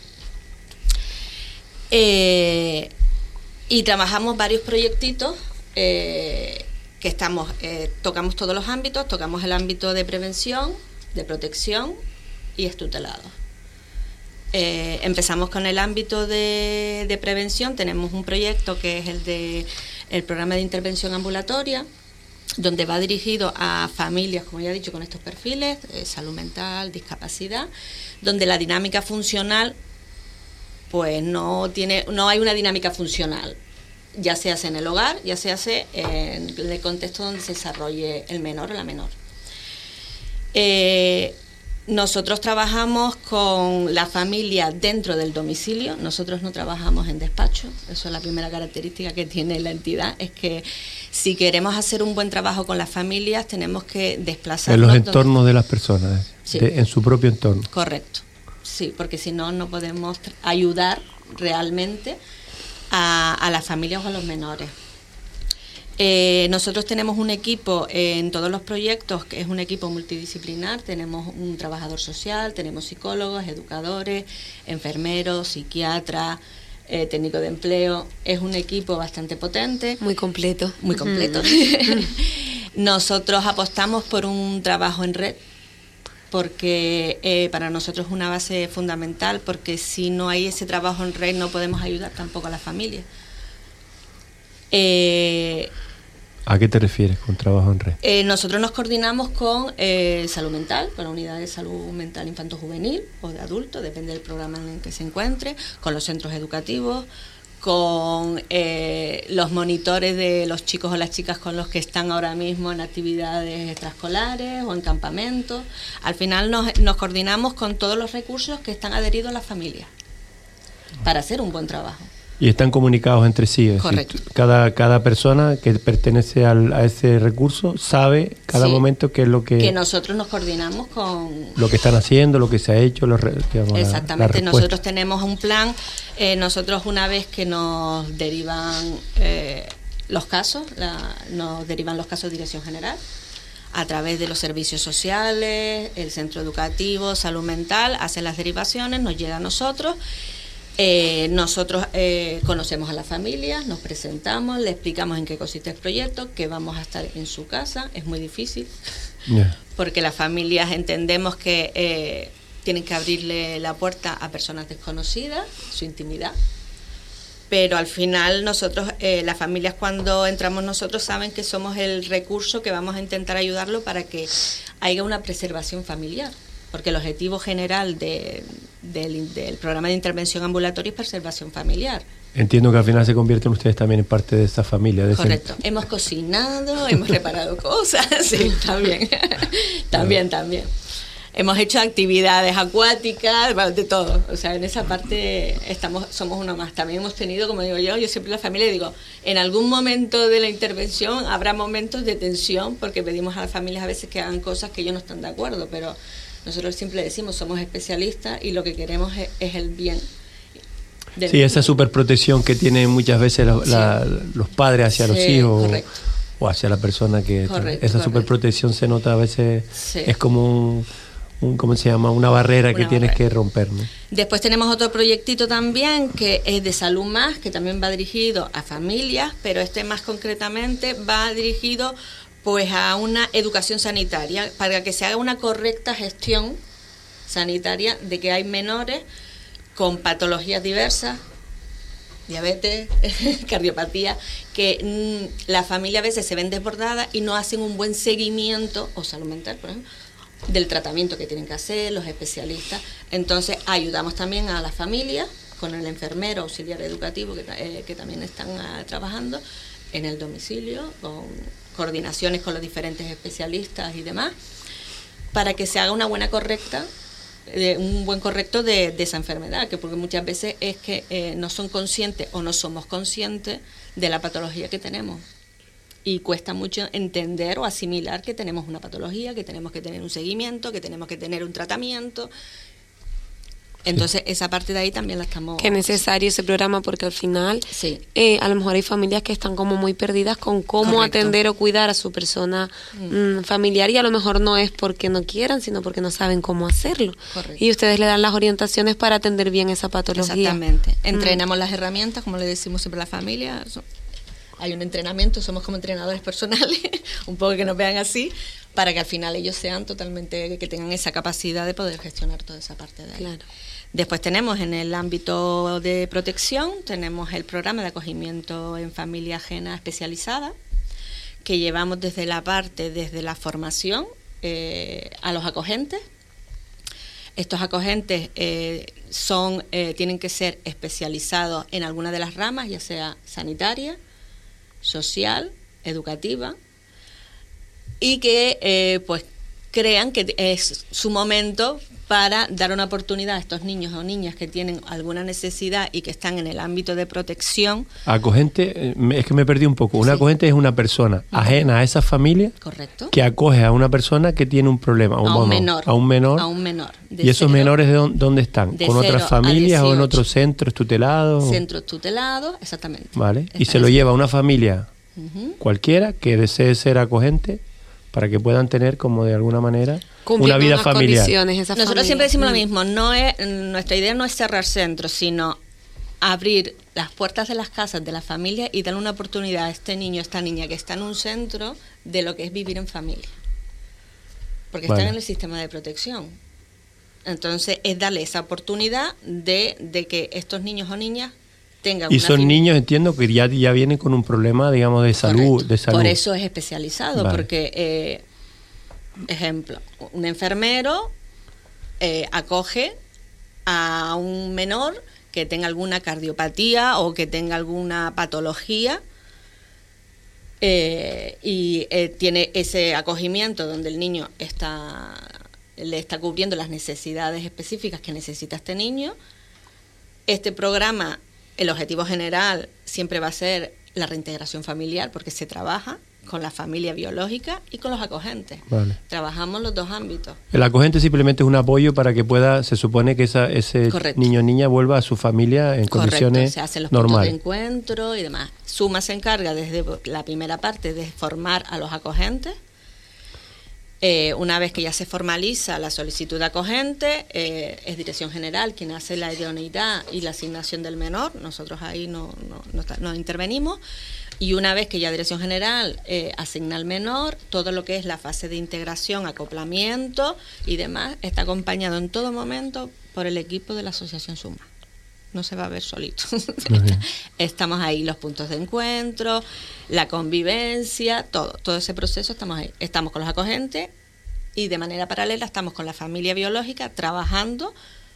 Eh, y trabajamos varios proyectitos eh, que estamos, eh, tocamos todos los ámbitos, tocamos el ámbito de prevención, de protección y estutelado. Eh, empezamos con el ámbito de, de prevención, tenemos un proyecto que es el de el programa de intervención ambulatoria, donde va dirigido a familias, como ya he dicho, con estos perfiles, eh, salud mental, discapacidad, donde la dinámica funcional pues no tiene, no hay una dinámica funcional, ya se hace en el hogar, ya se hace en el contexto donde se desarrolle el menor o la menor. Eh, nosotros trabajamos con la familia dentro del domicilio, nosotros no trabajamos en despacho, eso es la primera característica que tiene la entidad, es que si queremos hacer un buen trabajo con las familias tenemos que desplazarnos. En los donde- entornos de las personas, Sí. de- en su propio entorno. Correcto, sí, porque si no, no podemos tr- ayudar realmente a, a las familias o a los menores. Eh, nosotros tenemos un equipo eh, en todos los proyectos, que es un equipo multidisciplinar, tenemos un trabajador social, tenemos psicólogos, educadores, enfermeros, psiquiatras, eh, técnico de empleo, es un equipo bastante potente. Muy completo. Muy completo. Nosotros apostamos por un trabajo en red, porque eh, para nosotros es una base fundamental, porque si no hay ese trabajo en red no podemos ayudar tampoco a las familias. Eh, ¿A qué te refieres con trabajo en red? Eh, nosotros nos coordinamos con eh, salud mental, con la unidad de salud mental infanto-juvenil o de adulto, depende del programa en el que se encuentre, con los centros educativos, con eh, los monitores de los chicos o las chicas con los que están ahora mismo en actividades extraescolares o en campamentos. Al final nos, nos coordinamos con todos los recursos que están adheridos a las familias para hacer un buen trabajo. Y están comunicados entre sí. Es Correcto. decir, cada, cada persona que pertenece al, a ese recurso sabe cada Sí, momento qué es lo que... Que nosotros nos coordinamos con... Lo que están haciendo, lo que se ha hecho, los, digamos, Exactamente, la, la nosotros tenemos un plan, eh, nosotros una vez que nos derivan eh, los casos, la, nos derivan los casos de Dirección General, a través de los servicios sociales, el centro educativo, salud mental, hacen las derivaciones, nos llega a nosotros. Eh, nosotros eh, conocemos a las familias, nos presentamos, le explicamos en qué consiste el proyecto, que vamos a estar en su casa. Es muy difícil, Yeah. porque las familias entendemos que eh, tienen que abrirle la puerta a personas desconocidas, su intimidad. Pero al final nosotros, eh, las familias cuando entramos nosotros saben que somos el recurso que vamos a intentar ayudarlo para que haya una preservación familiar. Porque el objetivo general de, del, del programa de intervención ambulatoria es preservación familiar. Entiendo que al final se convierten ustedes también en parte de esa familia. De Correcto. ese... Hemos cocinado, hemos reparado cosas, sí, también. también, también. Hemos hecho actividades acuáticas, bueno, de todo. O sea, en esa parte estamos, somos uno más. También hemos tenido, como digo yo, yo siempre la familia digo, en algún momento de la intervención habrá momentos de tensión, porque pedimos a las familias a veces que hagan cosas que ellos no están de acuerdo, pero nosotros siempre decimos, somos especialistas y lo que queremos es, es el bien. Del... Sí, esa superprotección que tienen muchas veces la, Sí. la, los padres hacia Sí, los hijos correcto. o hacia la persona que... Correcto, esa correcto. superprotección se nota a veces, Sí. es como un, un, ¿cómo se llama? Una barrera Una que tienes barrera. que romper, ¿no? Después tenemos otro proyectito también que es de Salud Más, que también va dirigido a familias, pero este más concretamente va dirigido pues a una educación sanitaria para que se haga una correcta gestión sanitaria de que hay menores con patologías diversas, diabetes, cardiopatía, que mmm, la familia a veces se ven desbordadas y no hacen un buen seguimiento, o salud mental, por ejemplo, del tratamiento que tienen que hacer los especialistas. Entonces ayudamos también a las familias con el enfermero auxiliar educativo que, eh, que también están uh, trabajando en el domicilio, con coordinaciones con los diferentes especialistas y demás, para que se haga una buena correcta, eh, un buen correcto de, de esa enfermedad, que porque muchas veces es que eh, no son conscientes o no somos conscientes de la patología que tenemos. Y cuesta mucho entender o asimilar que tenemos una patología, que tenemos que tener un seguimiento, que tenemos que tener un tratamiento. Entonces, esa parte de ahí también la estamos... Que es necesario ese programa porque al final Sí. eh, a lo mejor hay familias que están como muy perdidas con cómo Correcto. atender o cuidar a su persona mm, familiar y a lo mejor no es porque no quieran, sino porque no saben cómo hacerlo. Correcto. Y ustedes le dan las orientaciones para atender bien esa patología. Exactamente. Entrenamos las herramientas, como le decimos siempre a la familia. So- Hay un entrenamiento, somos como entrenadores personales, un poco que nos vean así, para que al final ellos sean totalmente, que tengan esa capacidad de poder gestionar toda esa parte de ahí. Claro. Después tenemos en el ámbito de protección, tenemos el programa de acogimiento en familia ajena especializada, que llevamos desde la parte, desde la formación eh, a los acogentes. Estos acogentes eh, son, eh, tienen que ser especializados en alguna de las ramas, ya sea sanitaria, social, educativa, y que eh, pues crean que es su momento para dar una oportunidad a estos niños o niñas que tienen alguna necesidad y que están en el ámbito de protección. Acogente, eh, me- es que me perdí un poco. Una Sí. acogente es una persona ajena a esa familia Correcto. que acoge a una persona que tiene un problema. A un bueno, menor. A un menor. A un menor. De ¿Y esos cero- menores de dónde, dónde están? de ¿Con cero otras a familias o en dieciocho. otros centros tutelados? Centros tutelados, exactamente. Vale. Y Está se lo eso. lleva a una familia Ujú. cualquiera que desee ser acogente para que puedan tener como de alguna manera Cumpliendo una vida unas familiar. condiciones, esa Nosotros familia. siempre decimos lo Mm. mismo, no es, nuestra idea no es cerrar centros, sino abrir las puertas de las casas de la familia y darle una oportunidad a este niño, a esta niña que está en un centro de lo que es vivir en familia. Porque Vale. están en el sistema de protección. Entonces es darle esa oportunidad de, de que estos niños o niñas tenga y una son fin- niños, entiendo, que ya, ya vienen con un problema, digamos, de salud. Correcto. De salud. Por eso es especializado, Vale. porque, eh, ejemplo, un enfermero eh, acoge a un menor que tenga alguna cardiopatía o que tenga alguna patología eh, y eh, tiene ese acogimiento donde el niño está le está cubriendo las necesidades específicas que necesita este niño. Este programa, el objetivo general siempre va a ser la reintegración familiar, porque se trabaja con la familia biológica y con los acogentes. Vale. Trabajamos los dos ámbitos. El acogente simplemente es un apoyo para que pueda, se supone que esa, ese Correcto. niño o niña vuelva a su familia en Correcto, condiciones se hacen los puntos de normales. encuentro y demás. Suma se encarga desde la primera parte de formar a los acogentes. Eh, una vez que ya se formaliza la solicitud de acogente, eh, es Dirección General quien hace la idoneidad y la asignación del menor. Nosotros ahí no, no, no, no intervenimos. Y una vez que ya Dirección General eh, asigna al menor, todo lo que es la fase de integración, acoplamiento y demás, está acompañado en todo momento por el equipo de la Asociación Suma. No se va a ver solito. Estamos ahí, los puntos de encuentro, la convivencia, todo, todo ese proceso estamos ahí. Estamos con los acogentes y de manera paralela estamos con la familia biológica trabajando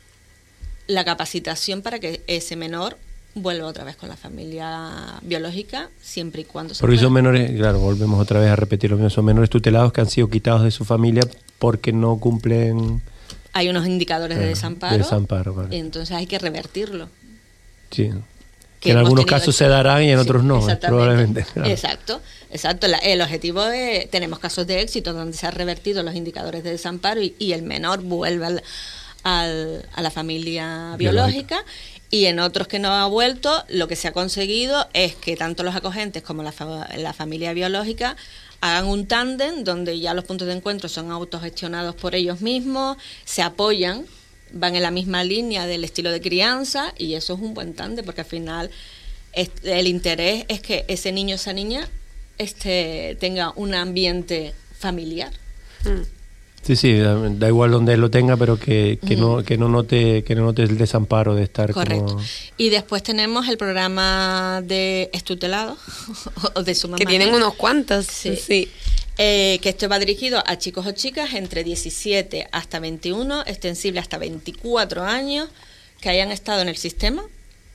la capacitación para que ese menor vuelva otra vez con la familia biológica, siempre y cuando se Porque pueda. son menores, claro, volvemos otra vez a repetir lo mismo, son menores tutelados que han sido quitados de su familia porque no cumplen... Hay unos indicadores de Ah, desamparo, de desamparo, vale. y entonces hay que revertirlo. Sí. Que Que en hemos algunos tenido casos eso. se darán y en Sí, otros no, exactamente. probablemente. Claro. Exacto, exacto. La- el objetivo es, tenemos casos de éxito donde se han revertido los indicadores de desamparo y, y el menor vuelve al, al- a la familia biológica. Biológica. Y en otros que no ha vuelto, lo que se ha conseguido es que tanto los acogentes como la, fa- la familia biológica hagan un tándem donde ya los puntos de encuentro son autogestionados por ellos mismos, se apoyan, van en la misma línea del estilo de crianza, y eso es un buen tándem porque al final es- el interés es que ese niño o esa niña este, tenga un ambiente familiar. Mm. Sí, sí, da, da igual donde lo tenga, pero que, que, no, que, no note, que no note el desamparo de estar Correcto. como... Y después tenemos el programa de estutelados o de Suma Que Madre. tienen unos cuantos. Sí. Sí. Eh, que esto va dirigido a chicos o chicas entre diecisiete hasta veintiuno, extensible hasta veinticuatro años, que hayan estado en el sistema,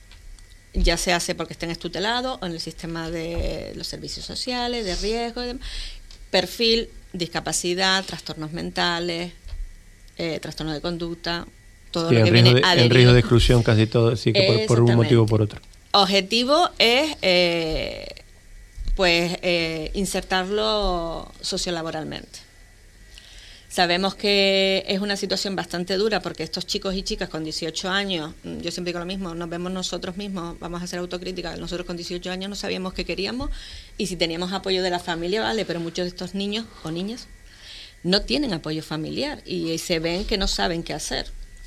ya se hace porque estén estutelados o en el sistema de los servicios sociales, de riesgo y demás. Perfil, discapacidad, trastornos mentales, eh, trastornos de conducta, todo Sí, lo en, que riesgo viene de, en adherido. riesgo de exclusión casi todo, sí, que por, por un motivo o por otro. Objetivo es eh, pues eh, insertarlo sociolaboralmente. Sabemos que es una situación bastante dura porque estos chicos y chicas con dieciocho años, yo siempre digo lo mismo, nos vemos nosotros mismos, vamos a hacer autocrítica, nosotros con dieciocho años no sabíamos qué queríamos y si teníamos apoyo de la familia, vale, pero muchos de estos niños o niñas no tienen apoyo familiar y se ven que no saben qué hacer.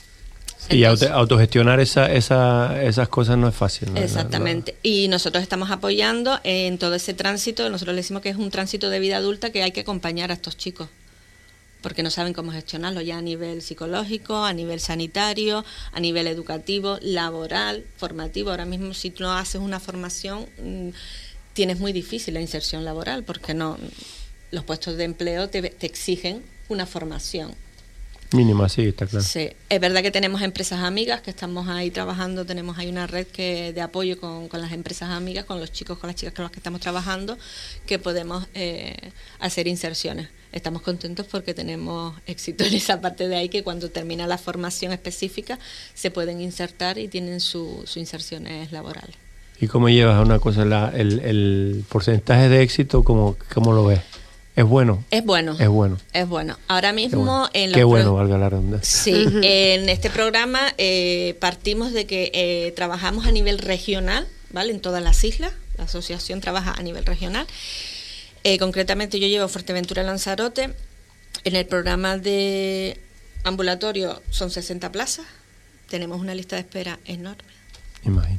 Y Entonces- auto- autogestionar esa, esa, esas cosas no es fácil, ¿no? Exactamente. Y nosotros estamos apoyando en todo ese tránsito. Nosotros le decimos que es un tránsito de vida adulta que hay que acompañar a estos chicos, porque no saben cómo gestionarlo ya a nivel psicológico, a nivel sanitario, a nivel educativo, laboral, formativo. Ahora mismo, si tú no haces una formación, mm, tienes muy difícil la inserción laboral, porque no los puestos de empleo te, te exigen una formación. Mínima, sí, está claro. Sí, es verdad que tenemos empresas amigas que estamos ahí trabajando, tenemos ahí una red que de apoyo con, con las empresas amigas, con los chicos, con las chicas con las que estamos trabajando, que podemos eh, hacer inserciones. Estamos contentos porque tenemos éxito en esa parte de ahí, que cuando termina la formación específica se pueden insertar y tienen sus su inserciones laborales. ¿Y cómo llevas a una cosa, la, el, el porcentaje de éxito, cómo, cómo lo ves? ¿Es bueno? Es bueno. Es bueno. Es bueno. Ahora Qué mismo bueno, en los Qué pro- bueno, valga la redundancia. Sí, en este programa eh, partimos de que eh, trabajamos a nivel regional, ¿vale? En todas las islas. La asociación trabaja a nivel regional. Eh, concretamente yo llevo Fuerteventura, Lanzarote. En el programa de ambulatorio son sesenta plazas. Tenemos una lista de espera enorme. Imagino.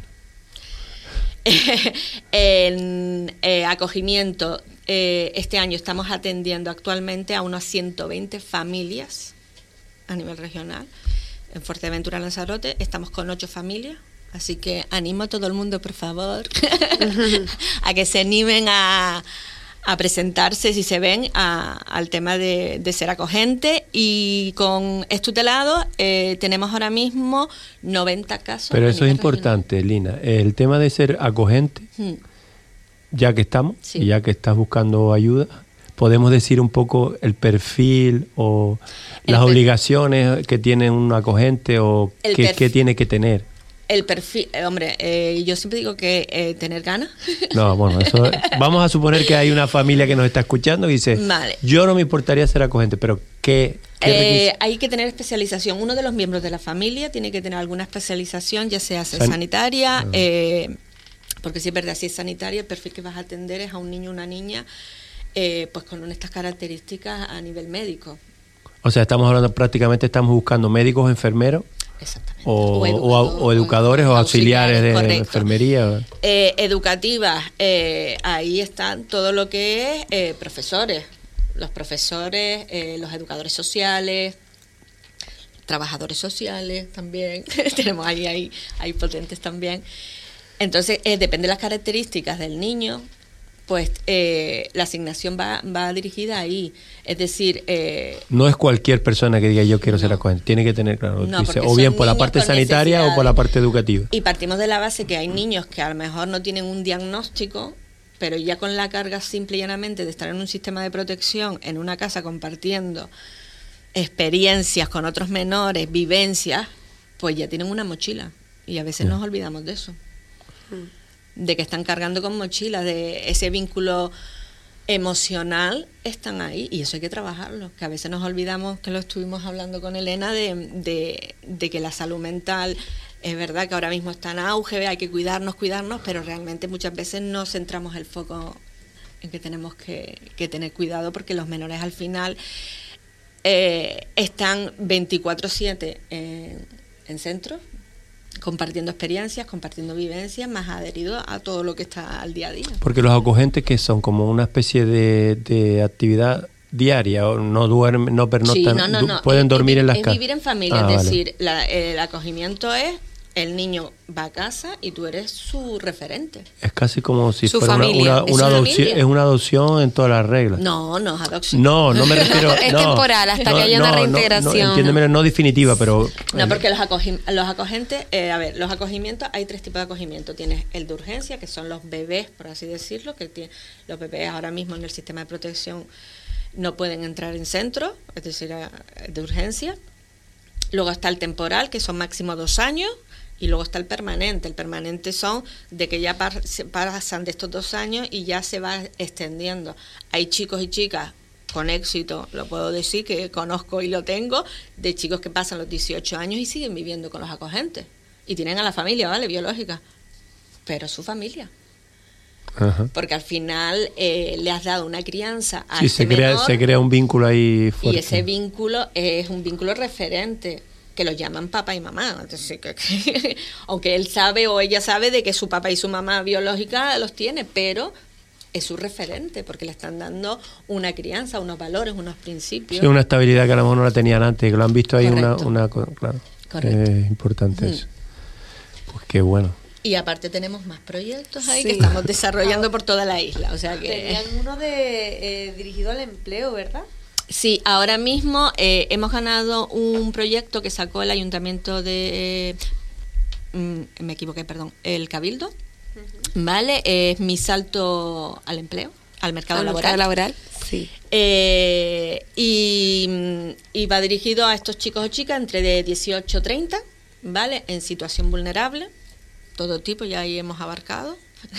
En eh, acogimiento, eh, este año estamos atendiendo actualmente a unas ciento veinte familias a nivel regional. En Fuerteventura, Lanzarote, estamos con ocho familias Así que animo a todo el mundo, por favor, a que se animen a, a presentarse, si se ven, a, al tema de, de ser acogente. Y con Estutelado eh, tenemos ahora mismo noventa casos. Pero eso es importante, regional. Lina. El tema de ser acogente, hmm. ya que estamos, sí. y ya que estás buscando ayuda, podemos decir un poco el perfil o el las per- obligaciones que tiene un acogente o qué, perf- qué tiene que tener. El perfil, eh, hombre, eh, yo siempre digo que eh, tener ganas. No, bueno, eso vamos a suponer que hay una familia que nos está escuchando y dice, vale. yo no me importaría ser acogente, pero ¿qué? qué eh, hay que tener especialización. Uno de los miembros de la familia tiene que tener alguna especialización, ya sea San- sanitaria, ah. eh, porque si es verdad, si es sanitaria, el perfil que vas a atender es a un niño o una niña, eh, pues con estas características a nivel médico. O sea, estamos hablando, prácticamente estamos buscando médicos, enfermeros. Exactamente. O, o, educador, o, o educadores o auxiliares, auxiliares de correcto. enfermería. Eh, educativas, eh, ahí están todo lo que es eh, profesores, los profesores, eh, los educadores sociales, trabajadores sociales también, tenemos ahí, ahí, ahí potentes también. Entonces, eh, depende de las características del niño, pues eh, la asignación va, va dirigida ahí. Es decir... Eh, no es cualquier persona que diga yo quiero no. ser acogente, tiene que tener claro, no, dice, o bien por la parte sanitaria o por la parte educativa. Y partimos de la base que hay niños que a lo mejor no tienen un diagnóstico, pero ya con la carga simple y llanamente de estar en un sistema de protección, en una casa compartiendo experiencias con otros menores, vivencias, pues ya tienen una mochila. Y a veces sí. nos olvidamos de eso. Mm. De que están cargando con mochilas, de ese vínculo emocional, están ahí, y eso hay que trabajarlo, que a veces nos olvidamos, que lo estuvimos hablando con Elena, de, de, de que la salud mental, es verdad que ahora mismo está en auge, hay que cuidarnos, cuidarnos, pero realmente muchas veces no centramos el foco en que tenemos que, que tener cuidado, porque los menores al final eh, están veinticuatro siete en, en centros, compartiendo experiencias, compartiendo vivencias, más adheridos a todo lo que está al día a día. Porque los acogentes, que son como una especie de, de actividad diaria, o no duermen, no pernoctan, sí, no, no, no. pueden es, dormir es, en las casas. Es vivir en familia, ah, es decir, vale. la, el acogimiento es el niño va a casa y tú eres su referente. Es casi como si su fuera familia. una, una, una adopción, es una adopción en todas las reglas. No, no es adopción. No, no me refiero. es no, temporal hasta no, que haya no, una reintegración. No, no, entiéndeme, no definitiva, pero. No, porque los, acogi- los acogentes, eh, a ver, los acogimientos, hay tres tipos de acogimiento. Tienes el de urgencia, que son los bebés, por así decirlo, que tiene, los bebés ahora mismo en el sistema de protección no pueden entrar en centro, es decir, de urgencia. Luego está el temporal, que son máximo dos años. Y luego está el permanente. El permanente son de que ya par- se pasan de estos dos años y ya se va extendiendo. Hay chicos y chicas con éxito, lo puedo decir, que conozco y lo tengo, de chicos que pasan los dieciocho años y siguen viviendo con los acogentes. Y tienen a la familia, ¿vale? Biológica. Pero su familia. Ajá. Porque al final eh, le has dado una crianza a sí, ese se crea, menor, se crea un vínculo ahí fuerte. Y ese vínculo es un vínculo referente, que los llaman papá y mamá. Entonces, que, que, aunque él sabe o ella sabe de que su papá y su mamá biológica los tiene, pero es su referente, porque le están dando una crianza, unos valores, unos principios. Sí, una estabilidad que a lo mejor no la tenían antes, que lo han visto ahí. Correcto. una, una claro. Correcto. Es importante mm. eso. Pues qué bueno. Y aparte tenemos más proyectos ahí sí. que estamos desarrollando por toda la isla. O sea que tenían uno de eh, dirigido al empleo, ¿verdad? Sí, ahora mismo eh, hemos ganado un proyecto que sacó el ayuntamiento de... Eh, me equivoqué, perdón, el Cabildo, uh-huh. ¿vale? Es mi salto al empleo, al mercado al laboral. Mercado laboral, sí. Eh, y, y va dirigido a estos chicos o chicas entre de dieciocho a treinta, ¿vale? En situación vulnerable, todo tipo, ya ahí hemos abarcado.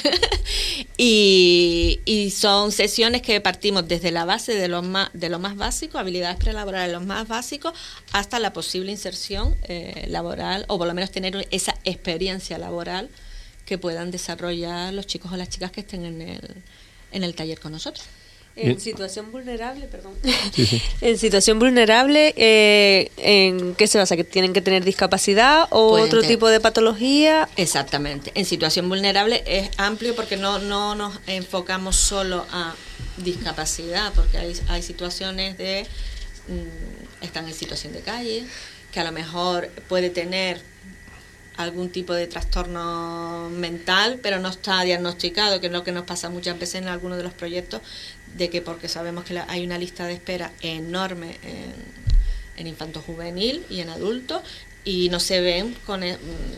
y, y son sesiones que partimos desde la base de lo más, de lo más básico, habilidades prelaborales los más básicos, hasta la posible inserción eh, laboral, o por lo menos tener esa experiencia laboral que puedan desarrollar los chicos o las chicas que estén en el, en el taller con nosotros. En situación vulnerable, perdón. Sí, sí. En situación vulnerable, eh, ¿en qué se basa? ¿Que tienen que tener discapacidad o Pueden otro tener. tipo de patología? Exactamente. En situación vulnerable es amplio porque no, no nos enfocamos solo a discapacidad, porque hay, hay situaciones de... Mmm, están en situación de calle, que a lo mejor puede tener algún tipo de trastorno mental, pero no está diagnosticado, que es lo que nos pasa muchas veces en algunos de los proyectos, de que porque sabemos que la, hay una lista de espera enorme en, en infanto-juvenil y en adultos, y no se ven con el,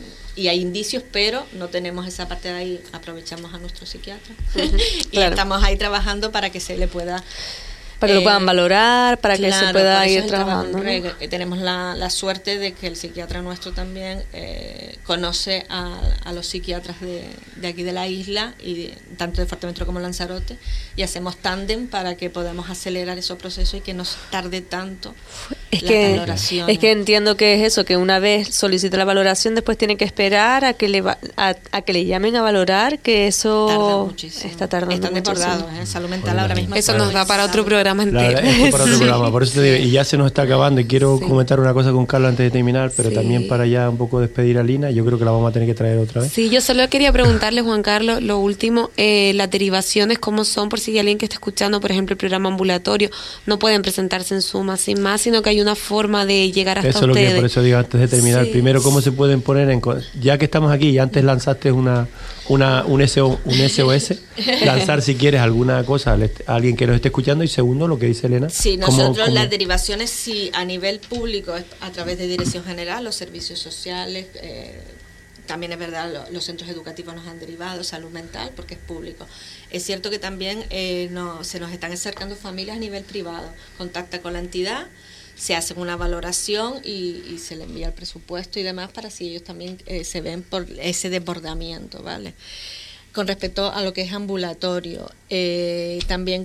y hay indicios, pero no tenemos esa parte de ahí. Aprovechamos a nuestro psiquiatra y claro. estamos ahí trabajando para que se le pueda, para que eh, lo puedan valorar, para claro, que se pueda por eso ir es el trabajo trabajando, en ¿no? red. Tenemos la, la suerte de que el psiquiatra nuestro también eh, conoce a, a los psiquiatras de, de aquí de la isla, y de, tanto de Fuerteventura como Lanzarote, y hacemos tándem para que podamos acelerar esos procesos y que no tarde tanto es las que valoraciones. es que entiendo que es eso, que una vez solicita la valoración, después tiene que esperar a que le va, a, a que le llamen a valorar, que eso tarda muchísimo. está tardando Están desbordados, ¿eh? Salud mental Bueno, ahora mismo. Eso está nos da para otro pesado. programa La entero. verdad, esto para otro Sí. programa, por eso te digo, y ya se nos está acabando, y quiero Sí. comentar una cosa con Carlos antes de terminar, pero Sí. también para ya un poco despedir a Lina. Yo creo que la vamos a tener que traer otra vez. Sí, yo solo quería preguntarle, Juan Carlos, lo último, eh, las derivaciones, ¿cómo son? Por si hay alguien que está escuchando, por ejemplo, el programa ambulatorio, no pueden presentarse en suma sin más, sino que hay una forma de llegar hasta Eso es lo ustedes. que, por eso digo antes de terminar, Sí. primero cómo se pueden poner en, co- ya que estamos aquí, y antes lanzaste una, una un, S O, un S O S, lanzar si quieres alguna cosa al est- a alguien que nos esté escuchando, y segundo lo que dice Elena. Sí, cómo- nosotros cómo- las derivaciones, sí, a nivel público, es a través de Dirección General, los servicios sociales, eh, también es verdad, lo- los centros educativos nos han derivado, salud mental, porque es público. Es cierto que también eh, no, se nos están acercando familias a nivel privado, contacta con la entidad, se hace una valoración y, y se le envía el presupuesto y demás, para si ellos también eh, se ven por ese desbordamiento, ¿vale? Con respecto a lo que es ambulatorio, eh, también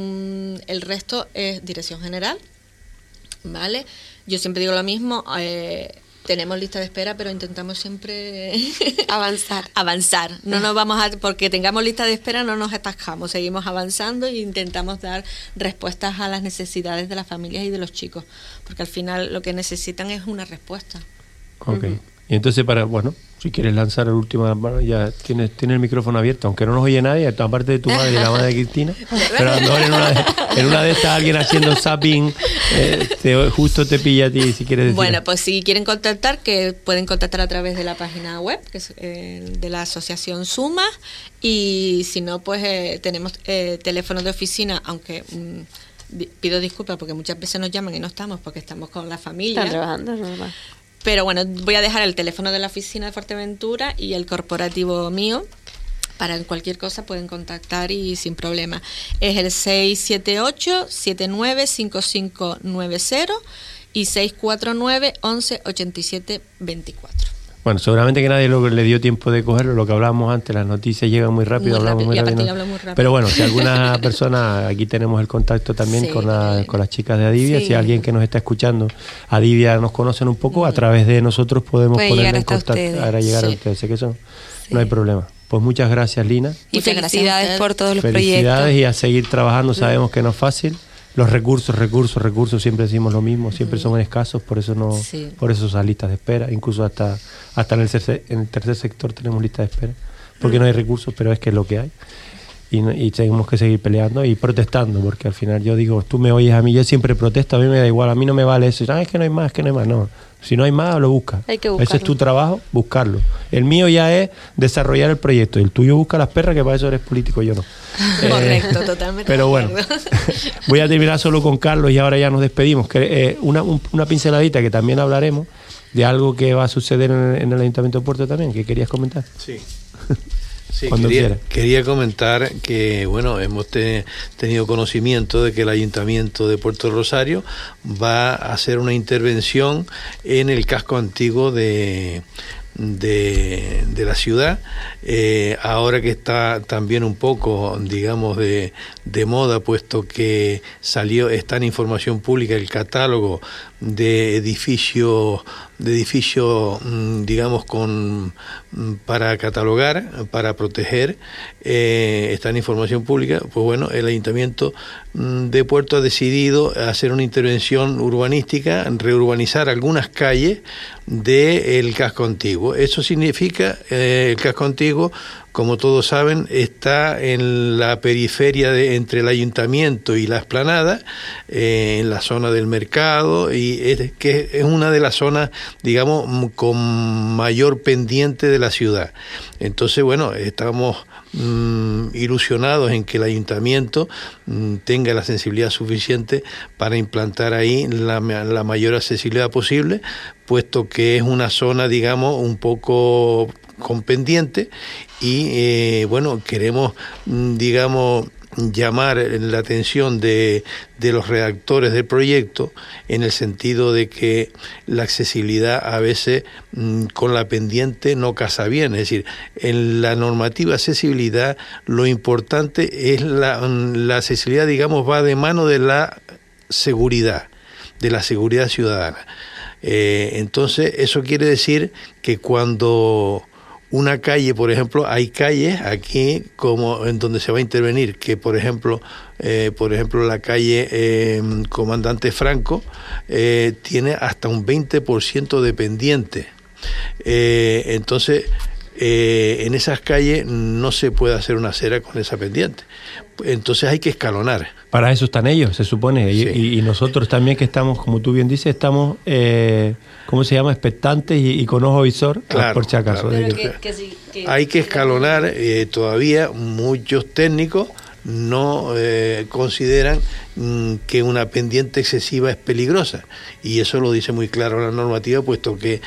con el resto es Dirección General, ¿vale? Yo siempre digo lo mismo, eh, tenemos lista de espera, pero intentamos siempre Avanzar. avanzar. No nos vamos a, porque tengamos lista de espera, no nos atascamos, seguimos avanzando e intentamos dar respuestas a las necesidades de las familias y de los chicos, porque al final lo que necesitan es una respuesta. Ok. Y entonces, para, bueno, si quieres lanzar el último, bueno, ya tienes, tienes el micrófono abierto, aunque no nos oye nadie, aparte de tu madre y la madre de Cristina, pero a lo mejor en una de, en una de estas alguien haciendo zapping, eh, te- justo te pilla a ti, si quieres decir. Bueno, pues si quieren contactar, que pueden contactar a través de la página web, que es eh, de la asociación Suma, y si no, pues eh, tenemos eh, teléfonos de oficina, aunque mm, di- pido disculpas porque muchas veces nos llaman y no estamos porque estamos con la familia. Están trabajando, es normal. Pero bueno, voy a dejar el teléfono de la oficina de Fuerteventura y el corporativo mío. Para cualquier cosa pueden contactar y sin problema. Es el seis siete ocho, siete nueve cinco cinco nueve cero y seis cuatro nueve, once ochenta y siete veinticuatro. Bueno, seguramente que nadie lo- le dio tiempo de cogerlo, lo que hablábamos antes, las noticias llegan muy rápido, Muy hablamos rápido, muy y aparte rápido. yo hablo muy rápido. Pero bueno, si alguna persona, aquí tenemos el contacto también Sí, con, la- eh, con las chicas de Adivia, sí. si alguien que nos está escuchando, Adivia nos conocen un poco, a través de nosotros podemos Puede ponerlo llegar en hasta contacto, ustedes. para llegar a Sí. ustedes, sé que son, Sí. no hay problema. Pues muchas gracias, Lina. Y Muchas gracias a felicidades ustedes. por todos los Felicidades proyectos. y a seguir trabajando, sabemos que no es fácil. Los recursos, recursos, recursos, siempre decimos lo mismo, siempre son escasos, por eso no, Sí. por eso esas listas de espera, incluso hasta, hasta en el tercer, en el tercer sector tenemos listas de espera, porque no hay recursos, pero es que es lo que hay. Y, no- y tenemos que seguir peleando y protestando, porque al final yo digo, tú me oyes a mí, yo siempre protesto, a mí me da igual, a mí no me vale eso, ah, es que no hay más, es que no hay más, no. Si no hay más, lo buscas. Hay que Ese buscarlo. es tu trabajo, buscarlo. El mío ya es desarrollar el proyecto, el tuyo busca las perras, que para eso eres político, yo no. Eh, Correcto, totalmente. Pero de bueno, acuerdo. voy a terminar solo con Carlos y ahora ya nos despedimos. Que, eh, una, un- una pinceladita que también hablaremos de algo que va a suceder en el, en el Ayuntamiento de Puerto también, que querías comentar. Sí. Sí, Cuando quería, quiera. quería comentar que, bueno, hemos te- tenido conocimiento de que el Ayuntamiento de Puerto Rosario va a hacer una intervención en el casco antiguo de, de, de la ciudad, eh, ahora que está también un poco, digamos, de, de moda, puesto que salió, está en información pública el catálogo de edificios, de edificios, mm, digamos, con mm, para catalogar, para proteger, eh, está en información pública. Pues bueno, el Ayuntamiento mm, de Puerto ha decidido hacer una intervención urbanística, reurbanizar algunas calles del casco antiguo. antiguo. Eso significa, eh, el casco antiguo, como todos saben, está en la periferia de, entre el ayuntamiento y la explanada, eh, en la zona del mercado, y es, que es una de las zonas, digamos, con mayor pendiente de la ciudad. Entonces, bueno, estamos mm, ilusionados en que el ayuntamiento mm, tenga la sensibilidad suficiente para implantar ahí la, la mayor accesibilidad posible, puesto que es una zona, digamos, un poco con pendiente y, eh, bueno, queremos, digamos, llamar la atención de, de los redactores del proyecto en el sentido de que la accesibilidad a veces mmm, con la pendiente no casa bien. Es decir, en la normativa de accesibilidad lo importante es la, la accesibilidad, digamos, va de mano de la seguridad, de la seguridad ciudadana. Eh, entonces, eso quiere decir que cuando una calle, por ejemplo, hay calles aquí como en donde se va a intervenir, que por ejemplo, eh, por ejemplo la calle eh, Comandante Franco eh, tiene hasta un veinte por ciento de pendiente. Eh, entonces, eh, en esas calles no se puede hacer una acera con esa pendiente. Entonces hay que escalonar. Para eso están ellos, se supone, sí. y, y nosotros también que estamos, como tú bien dices, estamos, eh, ¿cómo se llama?, expectantes y, y con ojo visor, claro, por si acaso. Claro. Que, que, que, que, hay que escalonar, eh, todavía muchos técnicos no eh, consideran mm, que una pendiente excesiva es peligrosa, y eso lo dice muy claro la normativa, puesto que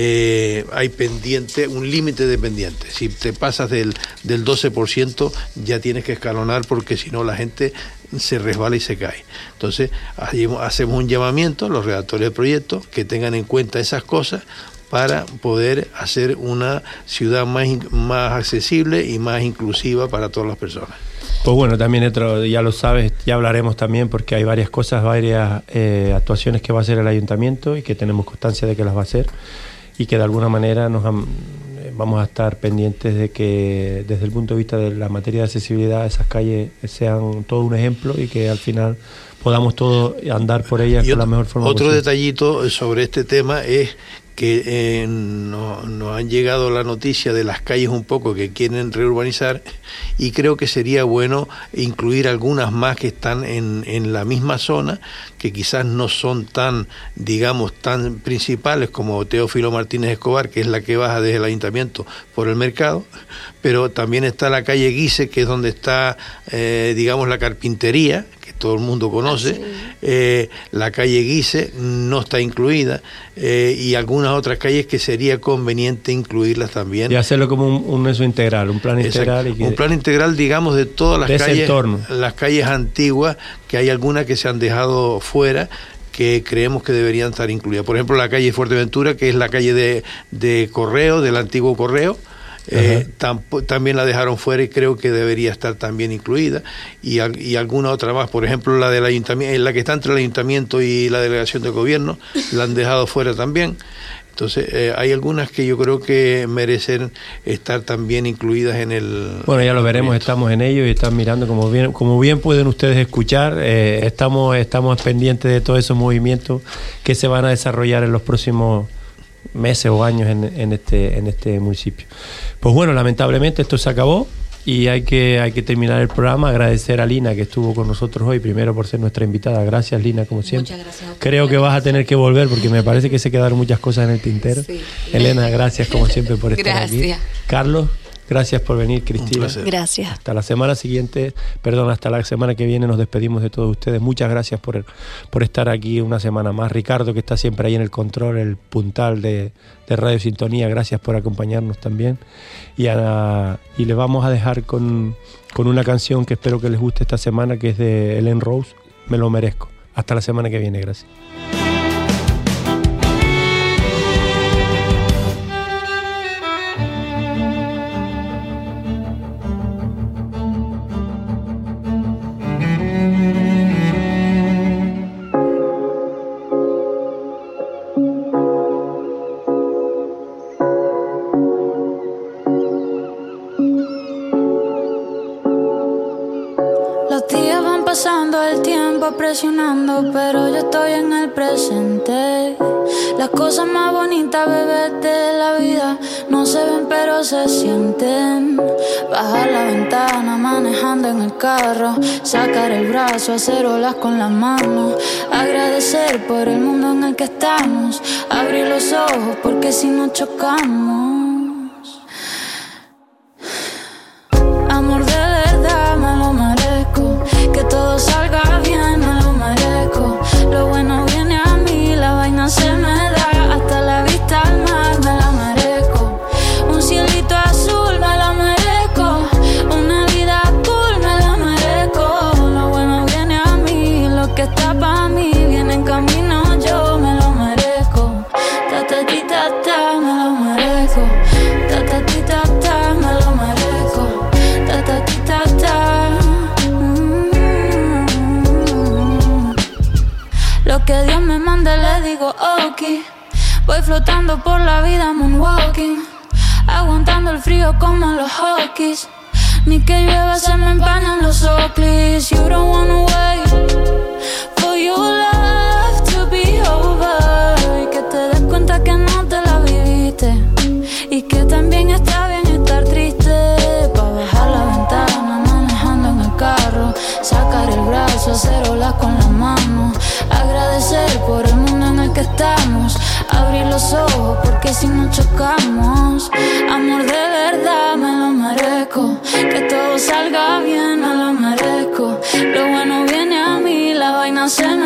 eh, hay pendiente, un límite de pendiente. Si te pasas del, del doce por ciento ya tienes que escalonar, porque si no la gente se resbala y se cae. Entonces hacemos un llamamiento a los redactores del proyecto que tengan en cuenta esas cosas para poder hacer una ciudad más, más accesible y más inclusiva para todas las personas. Pues bueno, también otro, ya lo sabes, ya hablaremos también, porque hay varias cosas, varias eh, actuaciones que va a hacer el ayuntamiento y que tenemos constancia de que las va a hacer, y que de alguna manera nos han, vamos a estar pendientes de que desde el punto de vista de la materia de accesibilidad esas calles sean todo un ejemplo y que al final podamos todos andar por ellas con la mejor forma otro posible. Detallito sobre este tema es que eh, nos no han llegado la noticia de las calles un poco que quieren reurbanizar, y creo que sería bueno incluir algunas más que están en, en la misma zona, que quizás no son tan, digamos, tan principales como Teófilo Martínez Escobar, que es la que baja desde el ayuntamiento por el mercado, pero también está la calle Guise, que es donde está, eh, digamos, la carpintería, que todo el mundo conoce. Ah, sí. eh, la calle Guise no está incluida, eh, y algunas otras calles que sería conveniente incluirlas también. Y hacerlo como un, un eso integral, un plan integral. Y que, un plan integral, digamos, de todas las de calles, entorno. Las calles antiguas, que hay algunas que se han dejado fuera, que creemos que deberían estar incluidas. Por ejemplo, la calle Fuerteventura, que es la calle de, de Correo, del antiguo Correo. Eh, tampo, también la dejaron fuera y creo que debería estar también incluida, y, y alguna otra más, por ejemplo la del ayuntamiento, la que está entre el ayuntamiento y la delegación de gobierno, la han dejado fuera también. Entonces eh, hay algunas que yo creo que merecen estar también incluidas en el... Bueno, ya lo veremos, estamos en ello y están mirando, como bien como bien pueden ustedes escuchar, eh, estamos estamos pendientes de todos esos movimientos que se van a desarrollar en los próximos meses o años en, en este en este municipio. Pues bueno, lamentablemente esto se acabó y hay que hay que terminar el programa. Agradecer a Lina, que estuvo con nosotros hoy, primero por ser nuestra invitada. Gracias, Lina, como siempre. Muchas gracias. Creo que vas a tener que volver porque me parece que se quedaron muchas cosas en el tintero. Sí. Elena, gracias como siempre por estar gracias. aquí. Carlos, gracias por venir, Cristina. Gracias. Hasta la semana siguiente, perdón, hasta la semana que viene nos despedimos de todos ustedes. Muchas gracias por, por estar aquí una semana más. Ricardo, que está siempre ahí en el control, el puntal de, de Radio Sintonía, gracias por acompañarnos también. Y, a, y les vamos a dejar con, con una canción que espero que les guste esta semana, que es de Ellen Rose, Me lo merezco. Hasta la semana que viene, gracias. Los días van pasando el tiempo tiempo presionando, pero yo estoy en el presente. Las cosas más bonitas, bebé, de la vida no se ven, pero se sienten. Bajar la ventana, manejando en el carro, sacar el brazo, hacer olas con las manos, agradecer por el mundo en el que estamos, abrir los ojos porque si no chocamos. Amor de verdad, me lo merezco. Que todo salga bien, me lo merezco. Lo bueno viene a mí, la vaina se me da. Hasta la vista al mar, me la merezco. Un cielito azul, me lo merezco. Una vida cool, me la merezco. Lo bueno viene a mí, lo que está pa' mí viene en camino, yo me lo merezco. Ta ta ti ta ta, me lo merezco. Ta ta ti ta ta, me lo merezco. Ta ta ti ta ta. Lo que Dios me mande le digo ok. Voy flotando por la vida moonwalking, aguantando el frío como los Hawkins. Ni que llueva se me empañan los Oakleys. You don't wanna wait for your love to be over. Y que te des cuenta que no te la viviste, y que también está bien estar triste. Pa' bajar la ventana, manejando en el carro, sacar el brazo, hacer olas con las manos, agradecer por el mundo en el que estamos, abrir los ojos porque si no chocamos. Amor de verdad, me lo merezco. Que todo salga bien, me lo merezco. Lo bueno viene a mí, la vaina se me